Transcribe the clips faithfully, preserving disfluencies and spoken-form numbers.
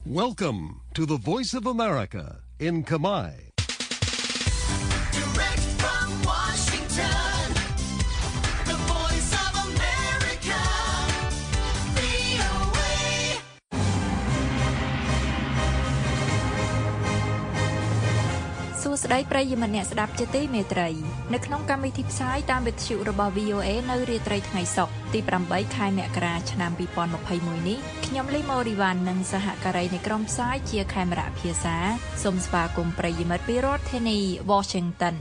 Welcome to the Voice of America in Khmer. Direct from Washington, the Voice of America, វី អូ เอ សួស្តីប្រិយមិត្តអ្នកស្ដាប់ជាទីមេត្រីនៅក្នុងកម្មវិធីផ្សាយតាមវិទ្យុរបស់ វី អូ เอ នៅរាត្រីថ្ងៃសុក្រទីប្រាំបីខែមករាឆ្នាំពីរពាន់ម្ភៃមួយនេះខ្ញុំលីម៉ូរីវ៉ាន់និងសហការីនៃក្រុមផ្សាយជាខេមរៈភាសាសូមស្វាគមន៍ប្រិយមិត្តពីរដ្ឋធានី Washington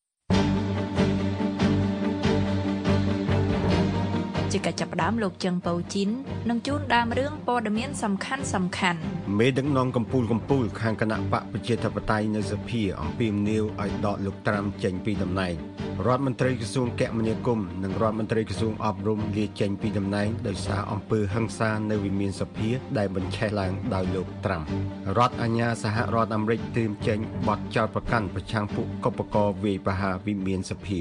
ជាកិច្ចចាប់ផ្ដើមលោកចឹងប៉ូជីននឹងជួនដើមរឿងព័ត៌មានសំខាន់សំខាន់មេដឹកនាំកម្ពុជាកម្ពុជាខាងគណៈបកប្រជាធិបតេយ្យនៅសភាអំពាវនាវឲ្យដកលោកត្រាំចេញពីតំណែងរដ្ឋមន្ត្រីក្រសួងគមនាគមន៍និងរដ្ឋមន្ត្រីក្រសួងអប់រំលាចេញពីតំណែងដោយសារអំពើហិង្សានៅវិមានសភាដែលបញ្ឆេះឡើងដោយលោកត្រាំរដ្ឋអាជ្ញាសហរដ្ឋអាមេរិកត្រៀមចេញបទចោទប្រកាន់ប្រឆាំងពួកកុបករវាយប្រហារវិមានសភា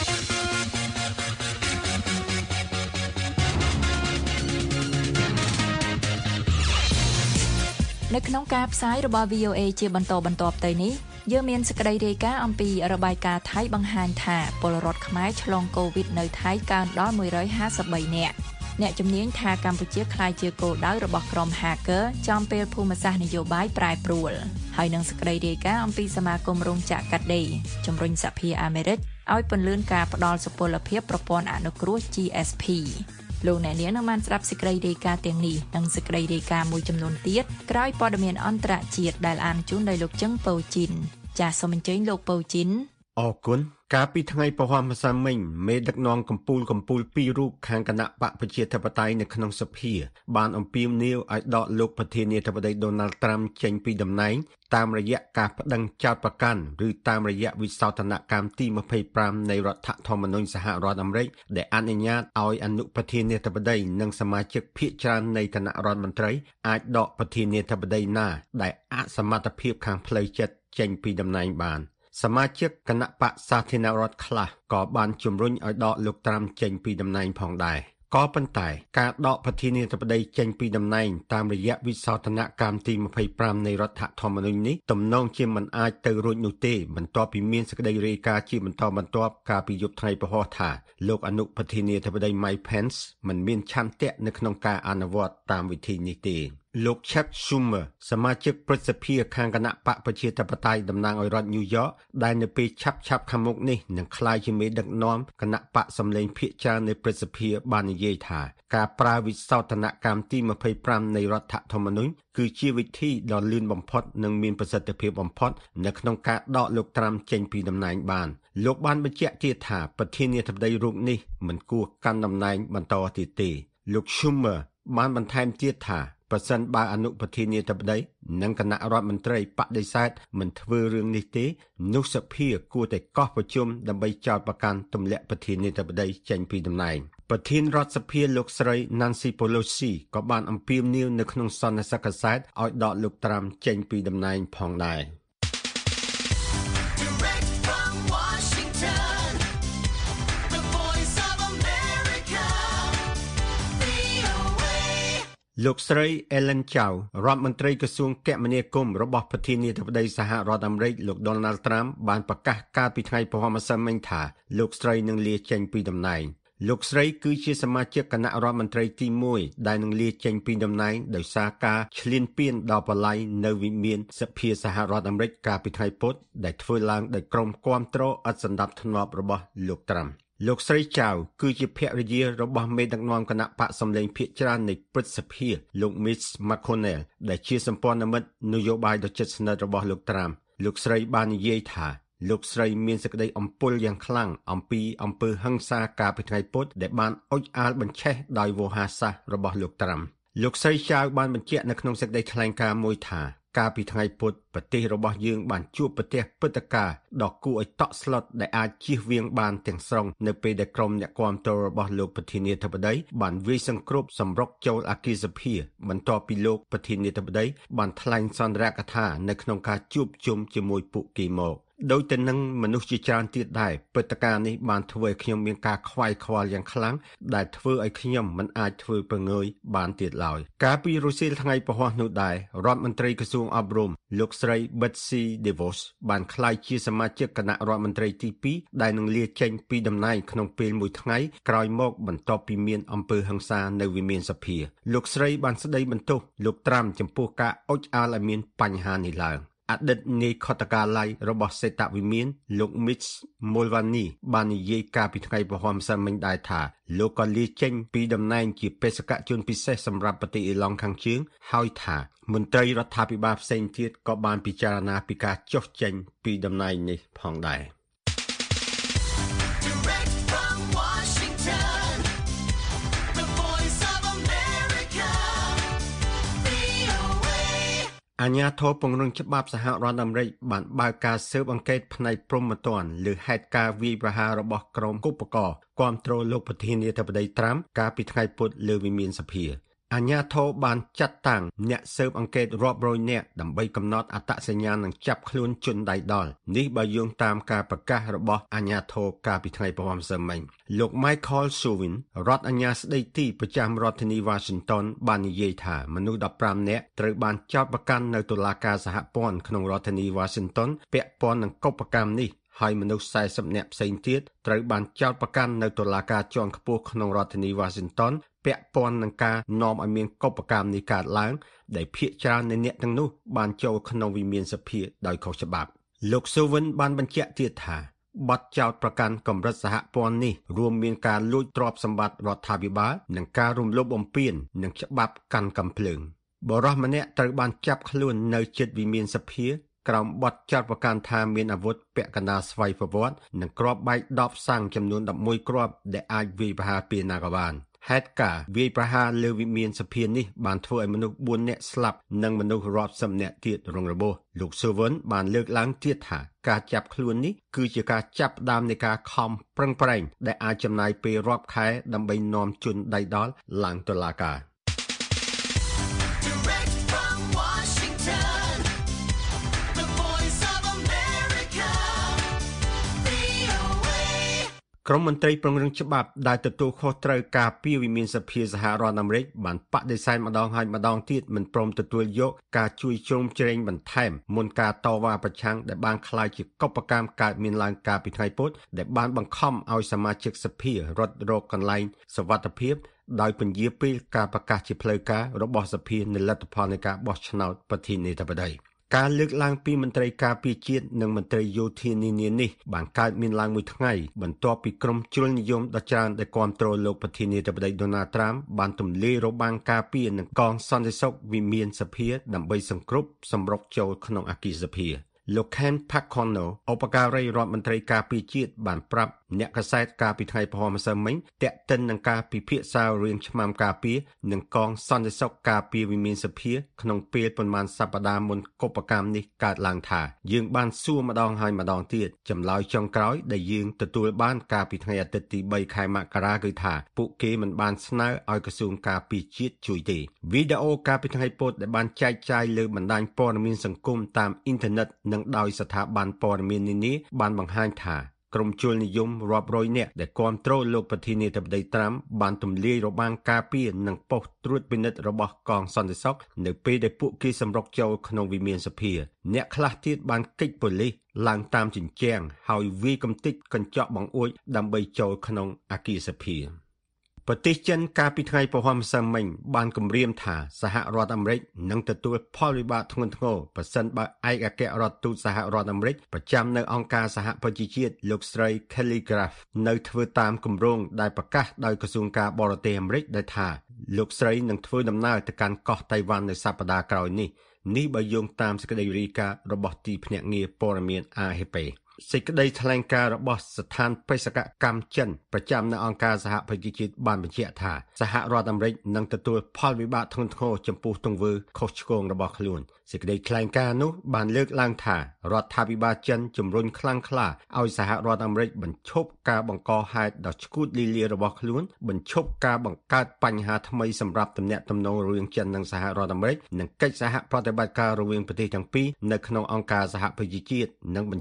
នៅក្នុងការផ្សាយរបស់ វី អូ เอ ជាបន្តបន្ទាប់ទៅនេះយើងមានសេចក្តីរាយការណ៍អំពីរបាយការណ៍ថៃបង្ហាញថាពលរដ្ឋខ្មែរឆ្លងកូវីដនៅថៃកើនដល់មួយរយហាសិបបីនាក់អ្នកជំនាញថាកម្ពុជាក្លាយជាគោលដៅរបស់ក្រុម hacker ចំពេលភូមិសាស្ត្រនយោបាយប្រែប្រួលហើយនឹងសេចក្តីរាយការណ៍អំពីសមាគមរោងចក្រកាត់ដេរជំរុញសហភាពអាមេរិកឲ្យពន្លឿនការផ្ដល់សុពលភាពប្រព័ន្ធអនុគ្រោះ ជី អេស พีលោកអ្នកនាងនឹងបានស្ដាប់សេចក្តីរាយការណ៍ទាំងនេះនិងសេចក្តីរាយការណ៍មួយចំនួនទៀតក្រោយព័ត៌មានអន្តរជាតិដែលអានជូនដោយលោកចឹងប៉ូជីនចាសសូមអញ្ជើញលោកប៉ូជីនអរគុណកាលពីថ្ងៃពហុម្សិលមិញមេដឹកនាំកម្ពុជាកម្ពុជាពីររូបខាងគណៈបកប្រជាធិបតេយ្យនៅក្នុងសភាបានអំពាវនាវឲ្យដកលោកប្រធានាធិបតីដូណាល់ត្រាំចេញពីតំណែងតាមរយៈការប្តឹងចោទប្រកាន់ឬតាមរយៈវិសោធនកម្មទីยี่สิบห้าនៃរដ្ឋធម្មនុញ្ញសហរដ្ឋអាមេរិកដែលអនុញ្ញាតឲ្យអនុប្រធានាធិបតីនិងសមាជិកភាគច្រើននៃគណៈរដ្ឋមន្ត្រីអាចដកប្រធានាធិបតីណាដែលអសមត្ថភាពខាងផ្លូវចិត្តចេញពីតំណែងបានសមាជិកគណៈបក្សសាធារណរដ្ឋខ្លះក៏បានជំរុញឲ្យដកលោកត្រាំចេញពីតំណែងផងដែរក៏ប៉ុន្តែការដកប្រធានាធិបតីចេញពីតំណែងតាមរយៈវិសោធនកម្មទីยี่สิบห้าនៃរដ្ឋធម្មនុញ្ញនេះទំនងជាមិនអាចទៅរួចនោះទេបន្ទាប់ពីមានសេចក្តីរាយការណ៍ជាបន្តបន្ទាប់កាលពីយប់ថ្ងៃពហុថាលោកអនុប្រធានាធិបតី Mike Pence មិនមានឆន្ទៈនៅក្នុងការអនុវត្តតាមវិធីនេះទេលោក Chuck Schumer សមាជិកព្រឹទ្ធសភាខាងគណៈបកប្រជាធិបតេយ្យតំណាងឲ្យរដ្ឋ New York ដែលនៅពេលឆាប់ឆាប់ខាងមុខនេះនឹងក្លាយជាមេដឹកនាំគណៈបកសម្លេងភាគច្រើននៃព្រឹទ្ធសភាបាននិយាយថាការប្រើវិសោធនកម្មទីยี่สิบห้าនៃរដ្ឋធម្មនុញ្ញគឺជាវិធីដ៏លឿនបំផុតនិងមានប្រសិទ្ធភាពបំផុតនៅក្នុងការដកលោកត្រាំចេញពីតំណែងបានលោកបានបញ្ជាក់ទៀតថាប្រធានាធិបតីរូបនេះមិនគួរកាន់តំណែងបន្តទៀតទេលោក Schumer បានបន្ថែមទៀតថាប្រសិនបើអនុប្រធានាធិបតីនិងគណៈរដ្ឋមន្ត្រីបដិសេធមិនធ្វើរឿងនេះទេនោះសភាគួរតែកោះប្រជុំដើម្បីចោទប្រកាន់ទម្លាក់ប្រធានាធិបតីចេញពីតំណែងប្រធានរដ្ឋសភាលោកស្រី Nancy Pelosi ក៏បានអំពាវនាវនៅក្នុងសន្និសីទកាសែតឲ្យដកលោកត្រាំចេញពីតំណែងផងដែរលោកស្រី Ellen Chao រដ្ឋមន្ត្រីក្រសួងគមនាគមន៍របស់ប្រធានាធិបតីសហរដ្ឋអាមេរិកលោក Donald Trump បានប្រកាសកាលពីថ្ងៃពហុម្សិលមិញថាលោកស្រីនឹងលាចេញពីតំណែងលោកស្រីគឺជាសមាជិកគណៈរដ្ឋមន្ត្រីទីមួយដែលនឹងលាចេញពីតំណែងដោយសារការឈ្លានពានដល់បល័យនៅវិមានសភាសហរដ្ឋអាមេរិកកាលពីថ្ងៃពុធដែលធ្វើឡើងដោយក្រុមគាំទ្រឥតសណ្ដាប់ធ្នាប់របស់លោកត្រាំលោកស្រីចៅគឺជាភរិយារបស់មេដឹកនាំគណៈបកសម្លេងភាគច្រើននៃព្រឹទ្ធសភាលោក Mitch McConnell ដែលជាសម្ព័ន្ធមិត្តនយោបាយដ៏ជិតស្និទ្ធរបស់លោកត្រាំលោកស្រីបាននិយាយថាលោកស្រីមានសេចក្តីអំពល់យ៉ាងខ្លាំងអំពីអំពើហិង្សាកាលពីថ្ងៃពុធដែលបានអុចអាលបញ្ឆេះដោយវោហារសាស្ត្ររបស់លោកត្រាំលោកស្រីចៅបានបញ្ជាក់នៅក្នុងសេចក្តីថ្លែងការណ៍មួយថាកាលពីថ្ងៃពុធប្រទេសរបស់យើងបានជួបប្រទះព្រឹត្តិការណ៍ដ៏គួរឲ្យតក់ស្លុតដែលអាចជៀសវាងបានទាំងស្រុងនៅពេលដែលក្រុមអ្នកគាំទ្ររបស់លោកប្រធានាធិបតីបានវាយសង្គ្រោះសម្រុកចូលអគារសភាបន្ទាប់ពីលោកប្រធានាធិបតីបានថ្លែងសន្ទរកថានៅក្នុងការជួបជុំជាមួយពួកគេមកដោយទៅនឹងមនុស្សជាច្រើនទៀតដែរព្រឹត្តិការណ៍នេះបានធ្វើឲ្យខ្ញុំមានការខ្វាយខ្វល់យ៉ាងខ្លាំងដែលធ្វើឲ្យខ្ញុំមិនអាចធ្វើប្រងើយបានទៀតឡើយកាលពីរសៀលថ្ងៃពហុនោះដែររដ្ឋមន្ត្រីក្រសួងអប់រំលោកស្រី Betsy DeVos បានក្លាយជាសមាជិកគណៈរដ្ឋមន្ត្រីទីពីរដែលនឹងលាចេញពីតំណែងក្នុងពេលមួយថ្ងៃក្រោយមកបន្ទាប់ពីមានអំពើហិង្សានៅវិមានសភាលោកស្រីបានស្ដីបន្ទោសលោកត្រាំចំពោះការអុចអាលឲ្យមានបញ្ហានេះឡើងអតីតនាយខុទ្ទកាល័យរបស់សេតវិមានលោក Mitch Mulvaney បាននិយាយកាលពីថ្ងៃពហុម្សិលមិញដែរថាលោកក៏លាចេញពីតំណែងជាបេសកជនពិសេសសម្រាប់ប្រទេសអ៊ីឡង់ខាងជើងហើយថាមន្ត្រីរដ្ឋាភិបាលផ្សេងទៀតក៏បានពិចារណាពីការចុះចេញពីតំណែងនេះផងដែរអាជ្ញាធរពង្រឹងច្បាប់សហរដ្ឋអាមេរិកបានបើកការស៊ើបអង្កេតផ្នែកព្រហ្មទណ្ឌលើហេតុការណ៍វាយប្រហាររបស់ក្រុមឧបករណ៍គាំទ្រលោកប្រធានាធិបតីត្រាំកាលពីថ្ងៃពុធលើវិមានសភាអាជ្ញាធរបានចាត់តាំងអ្នកស៊ើបអង្កេតរាប់រយនាក់ដើម្បីកំណត់អត្តសញ្ញាណនិងចាប់ខ្លួនជនដៃដល់នេះបើយោងតាមការប្រកាសរបស់អាជ្ញាធរកាលពីថ្ងៃពហុម្សិលមិញលោក Michael Chauvin រដ្ឋអាជ្ញាស្ដីទីប្រចាំរដ្ឋធានី Washington បាននិយាយថាមនុស្សដប់ប្រាំនាក់ត្រូវបានចោទប្រកាន់នៅតុលាការសហព័ន្ធក្នុងរដ្ឋធានី Washington ពាក់ព័ន្ធនឹងកុបកម្មនេះហើយមនុស្សสี่สิบនាក់ផ្សេងទៀតត្រូវបានចោទប្រកាន់នៅតុលាការជាន់ខ្ពស់ក្នុងរដ្ឋធានី Washington ពាក់ព័ន្ធនឹងការនាំឲ្យមានកុបកម្មនេះកើតឡើងដែលភាគច្រើននៃអ្នកទាំងនោះបានចូលក្នុងវិមានសភាដោយខុសច្បាប់លោក Chauvin បានបញ្ជាក់ទៀតថាបទចោទប្រកាន់កម្រិតសហព័ន្ធនេះរួមមានការលួចទ្រព្យសម្បត្តិរដ្ឋាភិបាលនិងការរំលោភបំពាននិងច្បាប់កាន់កាំភ្លើងបរិសម្នាក់ត្រូវបានចាប់ខ្លួននៅជិតវិមានសភាក្រោមបទចោទប្រកាន់ថាមានអាវុធពាក់កណ្ដាលស្វ័យប្រវត្តិនិងគ្រាប់បែកដប់សាំងចំនួនelevenគ្រាប់ដែលអាចវាយប្រហារពេលណាក៏បានហេតុការណ៍វាយប្រហារលើវិមានសភានេះបានធ្វើឲ្យមនុស្សfourនាក់ស្លាប់និងមនុស្សរាប់សិបនាក់ទៀតរងរបួសលោក Chauvin បានលើកឡើងទៀតថាការចាប់ខ្លួននេះគឺជាការចាប់ផ្ដើមនៃការខំប្រឹងប្រែងដែលអាចចំណាយពេលរាប់ខែដើម្បីនាំជនដៃដល់ឡើងតុលាការក្រុមមន្ត្រីប្រឹងរឹងច្បាប់ដែលទទួលខុសត្រូវការពីវិមានសភាសហរដ្ឋអាមេរិកបានបដិសេធម្ដងហើយម្ដងទៀតមិនព្រមទទួលយកការជួយជ្រោមជ្រែងបន្ថែមមុនការតវ៉ាប្រឆាំងដែលបានក្លាយជាកុបកម្មកើតមានឡើងកាលពីថ្ងៃពុធដែលបានបង្ខំឲ្យសមាជិកសភារត់រកកន្លែងសុវត្ថិភាពដោយពន្យាពេលការប្រកាសជាផ្លូវការរបស់សភានៃលទ្ធផលនៃការបោះឆ្នោតប្រធានាធិបតីការលើកឡើងពីមន្ត្រីការពារជាតិនិងមន្ត្រីយោធានានានេះបានកើតមានឡើងមួយថ្ងៃបន្ទាប់ពីក្រុមជ្រុលនិយមដ៏ច្រើនដែលគាំទ្រលោកប្រធានាធិបតី Donald Trump បានទម្លាយរបាំងការពារនិងកងសន្តិសុខវិមានសភាដើម្បីសង្គ្រប់សម្រុកចូលក្នុងអគារសភាលោក Ken Paxton ឧបការីរដ្ឋមន្ត្រីការពារជាតិបានប្រាប់អ្នកកាសែតកាលពីថ្ងៃពហុម្សិលមិញទាក់ទិននឹងការពិភាក្សារឿងឆ្មាំការពារនិងកងសន្តិសុខការពារវិមានសភាក្នុងពេលប៉ុន្មានសប្តាហ៍មុនកុបកម្មនេះកើតឡើងថាយើងបានសួរម្ដងហើយម្ដងទៀតចម្លើយចុងក្រោយដែលយើងទទួលបានកាលពីថ្ងៃអាទិត្យទីthreeខែមករាគឺថាពួកគេមិនបានស្នើឲ្យក្រសួងការពារជាតិជួយទេវីដេអូកាលពីថ្ងៃពុធដែលបានចែកចាយលើបណ្ដាញព័ត៌មានសង្គមតាមអ៊ីនធឺណិតនិងដោយស្ថាប័នព័ត៌មាននានាបានបង្ហាញថាក្រុមជលនិយមរាប់រយនាក់ដែលគាំទ្រលោកប្រធានាធិបតីត្រាំបានទម្លាយរបាំងការពារនិងប៉ុស្តិ៍ត្រួតពិនិត្យរបស់កងសន្តិសុខនៅពេលដែលពួកគេសម្រុកចូលក្នុងវិមានសភាអ្នកខ្លះទៀតបានគេចប៉ូលីសឡើងតាមជញ្ជាំងហើយវាយកំទេចកញ្ចក់បង្អួចដើម្បីចូលក្នុងអគារសភាប្រទេសចិនកាលពីថ្ងៃពហុម្សិលមិញបានគម្រាមថាសហរដ្ឋអាមេរិកនឹងទទួលផលវិបាកធ្ងន់ធ្ងរប្រសិនបើឯកអគ្គរដ្ឋទូតសហរដ្ឋអាមេរិកប្រចាំនៅអង្គការសហប្រជាជាតិលោកស្រី Kelly Craft នៅធ្វើតាមគម្រោងដែលប្រកាសដោយក្រសួងការបរទេសអាមេរិកដែលថាលោកស្រីនឹងធ្វើដំណើរទៅកាន់កោះតៃវ៉ាន់នៅសប្តាហ៍ក្រោយនេះនេះបើយោងតាមសេចក្តីរាយការណ៍របស់ទីភ្នាក់ងារព័ត៌មាន A F Pសេចក្តីថ្លែងការណ៍របស់ស្ថានបេសកកម្មចិនប្រចាំនៅអង្គការសហប្រជាជាតិបានបញ្ជាក់ថាសហរដ្ឋអាមេរិកនឹងទទួលផលវិបាកធ្ងន់ធ្ងរចំពោះទង្វើខុសឆ្គងរបស់ខ្លួនសេចក្តីថ្លែងការណ៍នោះបានលើកឡើងថារដ្ឋាភិបាលចិនជំរុញខ្លាំងក្លាឲ្យសហរដ្ឋអាមេរិកបញ្ឈប់ការបង្កហេតុដ៏ឆ្កួតលីលារបស់ខ្លួនបញ្ឈប់ការបង្កើតបញ្ហាថ្មីសម្រាប់ទំនាក់ទំនងរវាងចិននិងសហរដ្ឋអាមេរិកនិងកិច្ចសហប្រតិបត្តិការរវាងប្រទេសទាំងពីរនៅក្នុងអង្គការសហប្រជាជាតិនិងបញ្ឈប់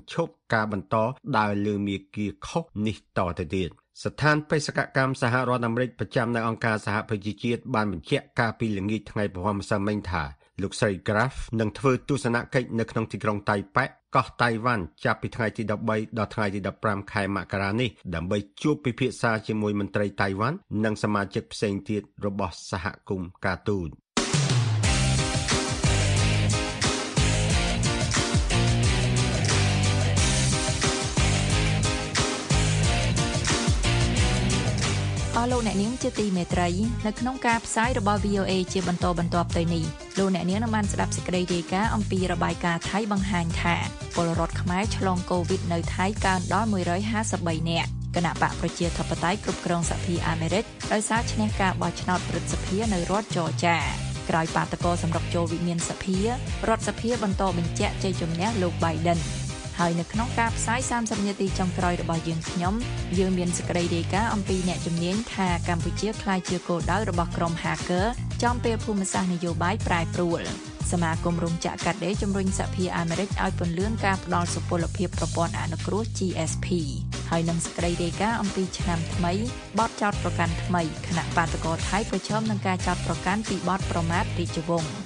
ការបន្តដើរលើមាគ៌ាខុសនេះតទៅទៀតស្ថានបេសកកម្មសហរដ្ឋអាមេរិកប្រចាំនៅអង្គការសហប្រជាជាតិបានបញ្ជាក់កាលពីល្ងាចថ្ងៃពហុម្សិលមិញថាលោកស្រី Graf នឹងធ្វើទស្សនកិច្ចនៅក្នុងទីក្រុងតៃប៉េកោះតៃវ៉ាន់ចាប់ពីថ្ងៃទី13ដល់ថ្ងៃទី15ខែមករានេះដើម្បីជួបពិភាក្សាជាមួយមន្ត្រីតៃវ៉ាន់និងសមាជិកផ្សេងទៀតរបស់សហគមន៍ការទូតអស់លោកអ្នកនាងជាទីមេត្រីនៅក្នុងការផ្សាយរបស់ វី អូ អេ ជាបន្តបន្ទាប់ទៅនេះលោកអ្នកនាងនឹងបានស្ដាប់សេចក្តីរាយការណ៍អំពីរបាយការណ៍ថៃបង្ហាញថាពលរដ្ឋខ្មែរឆ្លងកូវីដនៅថៃកើនដល់មួយរយហាសិបបីនាក់គណៈបកប្រជាធិបតេយ្យគ្រប់គ្រងសហភាពអាមេរិកដោយសារឈ្នះការបោះឆ្នោតព្រឹទ្ធសភានៅរដ្ឋច័រចាក្រោយបាតកោសម្រុកចូលវិមានសភារដ្ឋសភាបន្តបញ្ជាក់ជ័យជំនះលោក Bidenហើយនៅក្នុងការផ្សាយសាមសិបនាទីចុងក្រោយរបស់យើងខ្ញុំយើងមានសេចក្តីរាយការណ៍អំពីអ្នកជំនាញថាកម្ពុជាក្លាយជាគោលដៅរបស់ក្រុម hacker ចំពេលភូមិសាស្ត្រនយោបាយប្រែប្រួលសមាគមរោងចក្រកាត់ដេរជំរុញសហភាពអាមេរិកឲ្យពន្លឿនការផ្ដល់សុពលភាពប្រព័ន្ធអនុគ្រោះ ជី អេស ភី ហើយនឹងសេចក្តីរាយការណ៍អំពីឆ្នាំថ្មីបទចោទប្រកាន់ថ្មីគណៈបាតកោថៃប្រឈមនឹងការចោទប្រកាន់ពីបទប្រមាថរាជវង្ស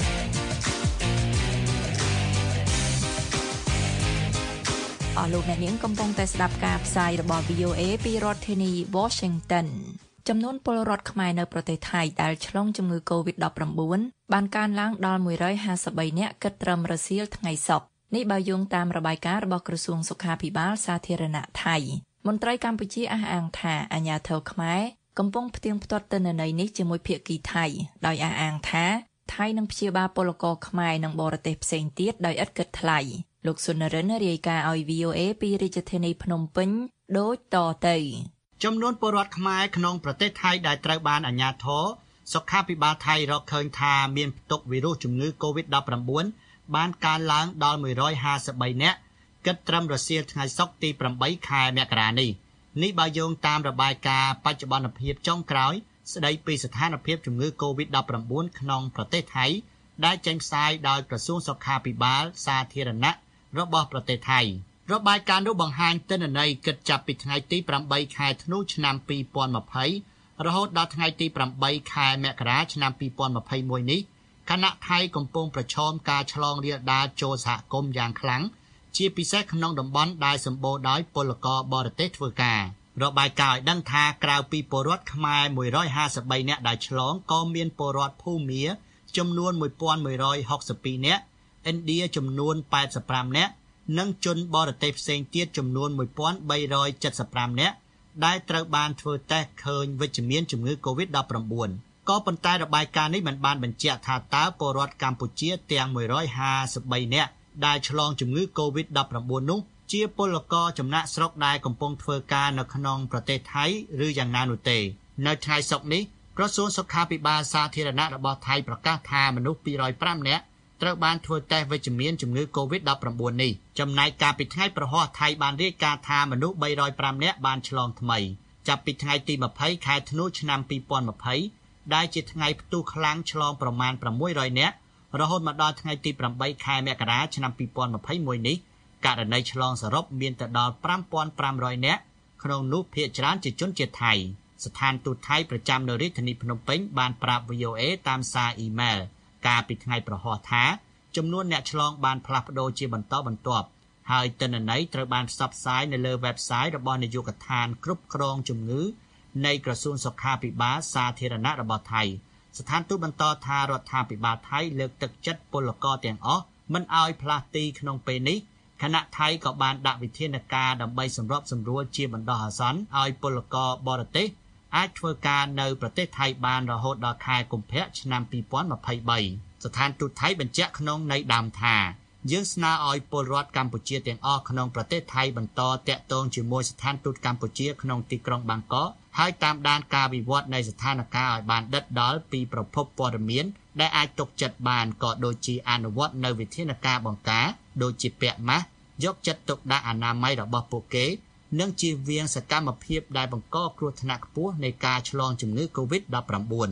អស់លោកអ្នកនាងកំពុងតែស្ដាប់ការផ្សាយរបស់ វី អូ អេ ពីរដ្ឋធានី Washington ចំនួនពលរដ្ឋខ្មែរនៅប្រទេសថៃដែលឆ្លងជំងឺ កូវីដ ដប់ប្រាំបួន បានកើនឡើងដល់មួយរយហាសិបបីនាក់គិតត្រឹមរសៀលថ្ងៃសុក្រនេះបើយោងតាមរបាយការណ៍របស់ក្រសួងសុខាភិបាលសាធារណៈថៃមន្ត្រីកម្ពុជាអះអាងថាអាជ្ញាធរខ្មែរកំពុងផ្ទៀងផ្ទាត់ទិន្នន័យនេះជាមួយភាគីថៃដោយអះអាងថាថៃនឹងព្យាបាលពលករខ្មែរនិងបរទេសផ្សេងទៀតដោយឥតគិតថ្លៃលោកសុនរិនរាយការណ៍ឲ្យ វី អូ អេ ពីរាជធានីភ្នំពេញដូចតទៅចំនួនពលរដ្ឋខ្មែរក្នុងប្រទេសថៃដែលត្រូវបានអាជ្ញាធរសុខាភិបាលថៃរកឃើញថាមានផ្ទុកវីរុសជំងឺ កូវីដ ដប់ប្រាំបួន បានកើនឡើងដល់មួយរយហាសិបបីនាក់គិតត្រឹមរសៀលថ្ងៃសុក្រទីប្រាំបីខែមករានេះនេះបើយោងតាមរបាយការណ៍បច្ចុប្បន្នភាពចុងក្រោយស្ដីពីស្ថានភាពជំងឺ កូវីដ ដប់ប្រាំបួន ក្នុងប្រទេសថៃដែលចេញផ្សាយដោយក្រសួងសុខាភិបាលសាធារណៈរបស់ប្រទេសថៃរបាយការណ៍នោះបង្ហាញទិន្នន័យគិតចាប់ពីថ្ងៃទីប្រាំបីខែធ្នូឆ្នាំពីរពាន់ម្ភៃរហូតដល់ថ្ងៃទីប្រាំបីខែមករាឆ្នាំពីរពាន់ម្ភៃមួយនេះគណៈថៃកំពុងប្រឈមការឆ្លងរាលដាលចូលសហគមន៍យ៉ាងខ្លាំងជាពិសេសក្នុងតំបន់ដែលសម្បូរដោយពលករបរទេសធ្វើការរបាយការណ៍ឲ្យដឹងថាក្រៅពីពលរដ្ឋខ្មែរមួយរយហាសិបបីនាក់ដែលឆ្លងក៏មានពលរដ្ឋភូមាចំនួនមួយពាន់មួយរយហុកសិបពីរនាក់ឥណ្ឌាចំនួនប៉ែតសិបប្រាំនាក់និងជនបរទេសផ្សេងទៀតចំនួនមួយពាន់បីរយចិតសិបប្រាំនាក់ដែលត្រូវបានធ្វើតេស្តឃើញវិជ្ជមានជំងឺ កូវីដ ដប់ប្រាំបួន ក៏ប៉ុន្តែរបាយការណ៍នេះមិនបានបញ្ជាក់ថាតើពលរដ្ឋកម្ពុជាទាំងមួយរយហាសិបបីនាក់ដែលឆ្លងជំងឺ កូវីដ ដប់ប្រាំបួន នោះជាពលករចំណាក់ស្រុកដែលកំពុងធ្វើការនៅក្នុងប្រទេសថៃឬយ៉ាងណានោះទេនៅថ្ងៃសុក្រនេះក្រសួងសុខាភិបាលសាធារណៈរបស់ថៃប្រកាសថាមនុស្សពីររយប្រាំនាក់ត្រូវបានធ្វើតេស្តវិជ្ជមានជំងឺ កូវីដ ដប់ប្រាំបួន នេះចំណែកកាលពីថ្ងៃប្រហ័សថៃបានរាយការណ៍ថាមនុស្សបីរយប្រាំនាក់បានឆ្លងថ្មីចាប់ពីថ្ងៃទីម្ភៃខែធ្នូឆ្នាំពីរពាន់ម្ភៃដែលជាថ្ងៃផ្ទុះខ្លាំងឆ្លងប្រមាណប្រាំមួយរយនាក់រហូតមកដល់ថ្ងៃទីប្រាំបីខែមករាឆ្នាំពីរពាន់ម្ភៃមួយនេះករណីឆ្លងសរុបមានទៅដល់ប្រាំពាន់ប្រាំរយនាក់ក្នុងនោះភាគច្រើនជាជនជាតិថៃស្ថានទូតថៃប្រចាំនៅរាជធានីភ្នំពេញបានប្រាប់ វី អូ អេ តាមសារអ៊ីមែលកាលពីថ្ងៃប្រហ័សថាចំនួនអ្នកឆ្លងបានផ្លាស់ប្ដូរជាបន្តបន្ទាប់ហើយទិន្នន័យត្រូវបានផ្សព្វផ្សាយនៅលើ website របស់នាយកដ្ឋានគ្រប់គ្រងជំងឺនៃក្រសួងសុខាភិបាលសាធារណៈរបស់ថៃស្ថានទូតបន្តថារដ្ឋាភិបាលថៃលើកទឹកចិត្តពលករទាំងអស់មិនឲ្យផ្លាស់ទីក្នុងពេលនេះគណៈថៃក៏បានដាក់វិធានការដើម្បីសម្របសម្រួលជាបណ្ដោះអាសន្នឲ្យពលករបរទេសអាចធ្វើការនៅប្រទេសថៃបានរហូតដល់ខែកុម្ភៈឆ្នាំពីរពាន់ម្ភៃបីស្ថានទូតថៃបញ្ជាក់ក្នុងន័យដើមថាយើងស្នើឲ្យពលរដ្ឋកម្ពុជាទាំងអស់ក្នុងប្រទេសថៃបន្តតាក់ទងជាមួយស្ថានទូតកម្ពុជាក្នុងទីក្រុងបាងកកហើយតាមដានការវិវត្តនៃស្ថានភាពឲ្យបានដិតដល់ពីប្រភពព័ត៌មានដែលអាចទុកចិត្តបានក៏ដូចជាអនុវត្តនៅវិធានការបង្ការដូចជាពាក់ម៉ាស់យកចិត្តទុកដាក់អនាម័យរបស់ពួកគេនិងជៀសវាងសកម្មភាពដែលបង្កគ្រោះថ្នាក់ខ្ពស់នៃការឆ្លងជំងឺ កូវីដ ដប់ប្រាំបួន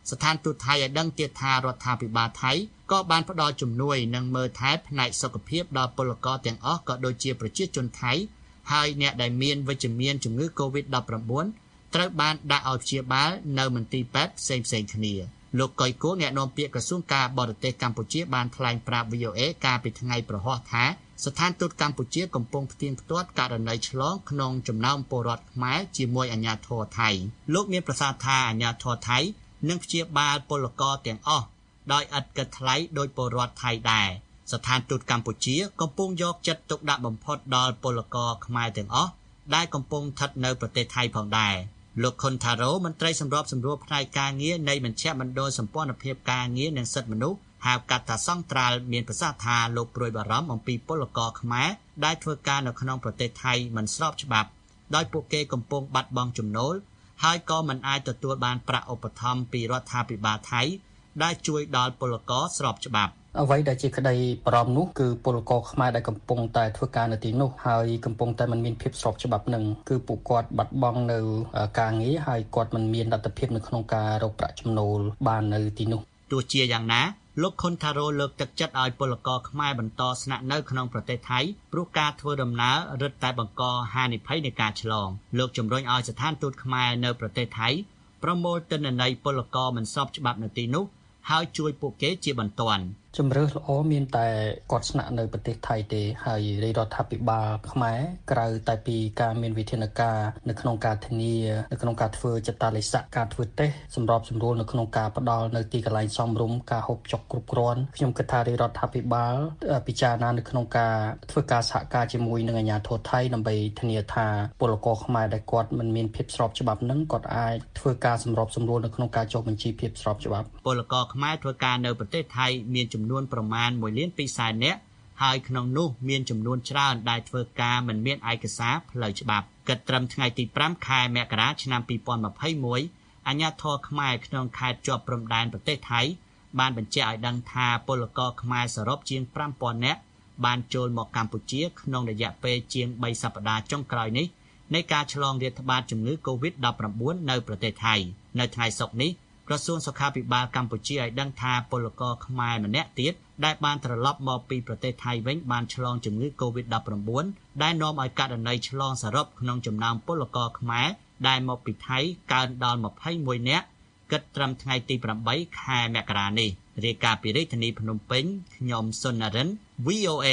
ស្ថានទូតថៃឲ្យដឹងទៀតថារដ្ឋាភិបាលថៃក៏បានផ្ដល់ជំនួយនិងមើលថែផ្នែកសុខភាពដល់ពលករទាំងអស់ក៏ដូចជាប្រជាជនថៃហើយអ្នកដែលមានវិជ្ជមានជំងឺ COVID ដប់ប្រាំបួន ត្រូវបានដាក់ឲ្យព្យាបាលនៅមន្ទីរពេទ្យផ្សេងៗគ្នាលោកកុយគួរអ្នកនាំពាក្យក្រសួងការបរទេសកម្ពុជាបានថ្លែងប្រាប់ វី អូ เอ កាលពីថ្ងៃប្រហ័សថាស្ថានទូតកម្ពុជាកំពុងផ្ទៀងផ្ទាត់ករណីឆ្លងក្នុងចំណោមពលរដ្ឋខ្មែរជាមួយអាជ្ញាធរថៃលោកមានប្រសាសន៍ថាអាជ្ញាធរថៃនឹងព្យាបាលពលករទាំងអស់ដោយឥតគិតថ្លៃដោយពលរដ្ឋថៃដែរស្ថានទូតកម្ពុជាកំពុងយកចិត្តទុកដាក់បំផុតដល់ពលករខ្មែរទាំងអស់ដែលកំពុងស្ថិតនៅប្រទេសថៃផងដែរលោកខុនថារ៉ូមន្ត្រីសម្របសម្រួលផ្នែកការងារនៃមជ្ឈមណ្ឌលសម្ព័ន្ធភាពការងារនិងសិទ្ធិមនុស្សហៅកាត់ថាសង្ត្រាល់មានប្រសាសន៍ថាលោកព្រួយបារម្ភអំពីពលករខ្មែរដែលធ្វើការនៅក្នុងប្រទេសថៃមិនស្របច្បាប់ដោយពួកគេកំពុងបាត់បង់ចំណូលហើយក៏មិនអាចទទួលបានប្រាក់ឧបត្ថម្ភពីរដ្ឋាភិបាលថៃដែលជួយដល់ពលករស្របច្បាប់អ្វីដែលជាក្តីបារម្ភនោះគឺពលករខ្មែរដែលកំពុងតែធ្វើការនៅទីនោះហើយកំពុងតែមិនមានភាពស្របច្បាប់នឹងគឺពួកគាត់បាត់បង់នៅការងារហើយគាត់មិនមានលទ្ធភាពនៅក្នុងការរកប្រាក់ចំណូលបាននៅទីនោះទោះជាយ៉ាងណាលោកខុនថារ៉ូលើកទឹកចិត្តឲ្យពលករខ្មែរបន្តស្នាក់នៅក្នុងប្រទេសថៃព្រោះការធ្វើដំណើររឹតតែបង្កហានិភ័យនៃការឆ្លងលោកជំរុញឲ្យស្ថានទូតខ្មែរនៅប្រទេសថៃប្រមូលទិន្នន័យពលករមិនស្របច្បាប់នៅទីនោះហើយជួយពួកគេជាបន្ទាន់ជំរឿសល្អមានតែគាត់ស្នាក់នៅប្រទេសថៃទេហើយរាជរដ្ឋាភិបាលខ្មែរក្រៅតែពីការមានវិធានការនៅក្នុងការធានានៅក្នុងការធ្វើចតាឡេស័កការធ្វើតេស្តសម្របសម្រួលនៅក្នុងការផ្ដល់នៅទីកន្លែងសមរម្យការហូបចុកគ្រប់គ្រាន់ខ្ញុំគិតថារាជរដ្ឋាភិបាលពិចារណានៅក្នុងការធ្វើការសហការជាមួយនឹងអាជ្ញាធរថៃដើម្បីធានាថាពលករខ្មែរដែលគាត់មិនមានភាពស្របច្បាប់នឹងគាត់អាចធ្វើការសម្របសម្រួលនៅក្នុងការចុះបញ្ជីភាពស្របច្បាប់ពលករខ្មែរធ្វើការនៅប្រទេសថៃមានចំនួនប្រមាណមួយលានពីរសែននាក់ហើយក្នុងនោះមានចំនួនច្រើនដែលធ្វើការមិនមានឯកសារផ្លូវច្បាប់គិតត្រឹមថ្ងៃទីប្រាំខែមករាឆ្នាំពីរពាន់ម្ភៃមួយអាជ្ញាធរខ្មែរក្នុងខេត្តជាប់ព្រំដែនប្រទេសថៃបានបញ្ជាក់ឲ្យដឹងថាពលករខ្មែរសរុបជាងប្រាំពាន់នាក់បានចូលមកកម្ពុជាក្នុងរយៈពេលជាងបីសប្តាហ៍ចុងក្រោយនេះនៃការឆ្លងរាតត្បាតជំងឺ COVID ដប់ប្រាំបួន នៅប្រទេសថៃនៅថ្ងៃសុក្រនេះក្រសួងសុខាភិបាលកម្ពុជាឲ្យដឹងថាពលករខ្មែរម្នាក់ទៀតដែលបានត្រឡប់មកពីប្រទេសថៃវិញបានឆ្លងជំងឺ COVID ដប់ប្រាំបួន ដែលនាំឲ្យករណីឆ្លងសរុបក្នុងចំណោមពលករខ្មែរដែលមកពីថៃកើនដល់ម្ភៃមួយនាក់គិតត្រឹមថ្ងៃទីប្រាំបីខែមករានេះរាយការណ៍ពីរាជធានីភ្នំពេញខ្ញុំសុននរិន វី អូ เอ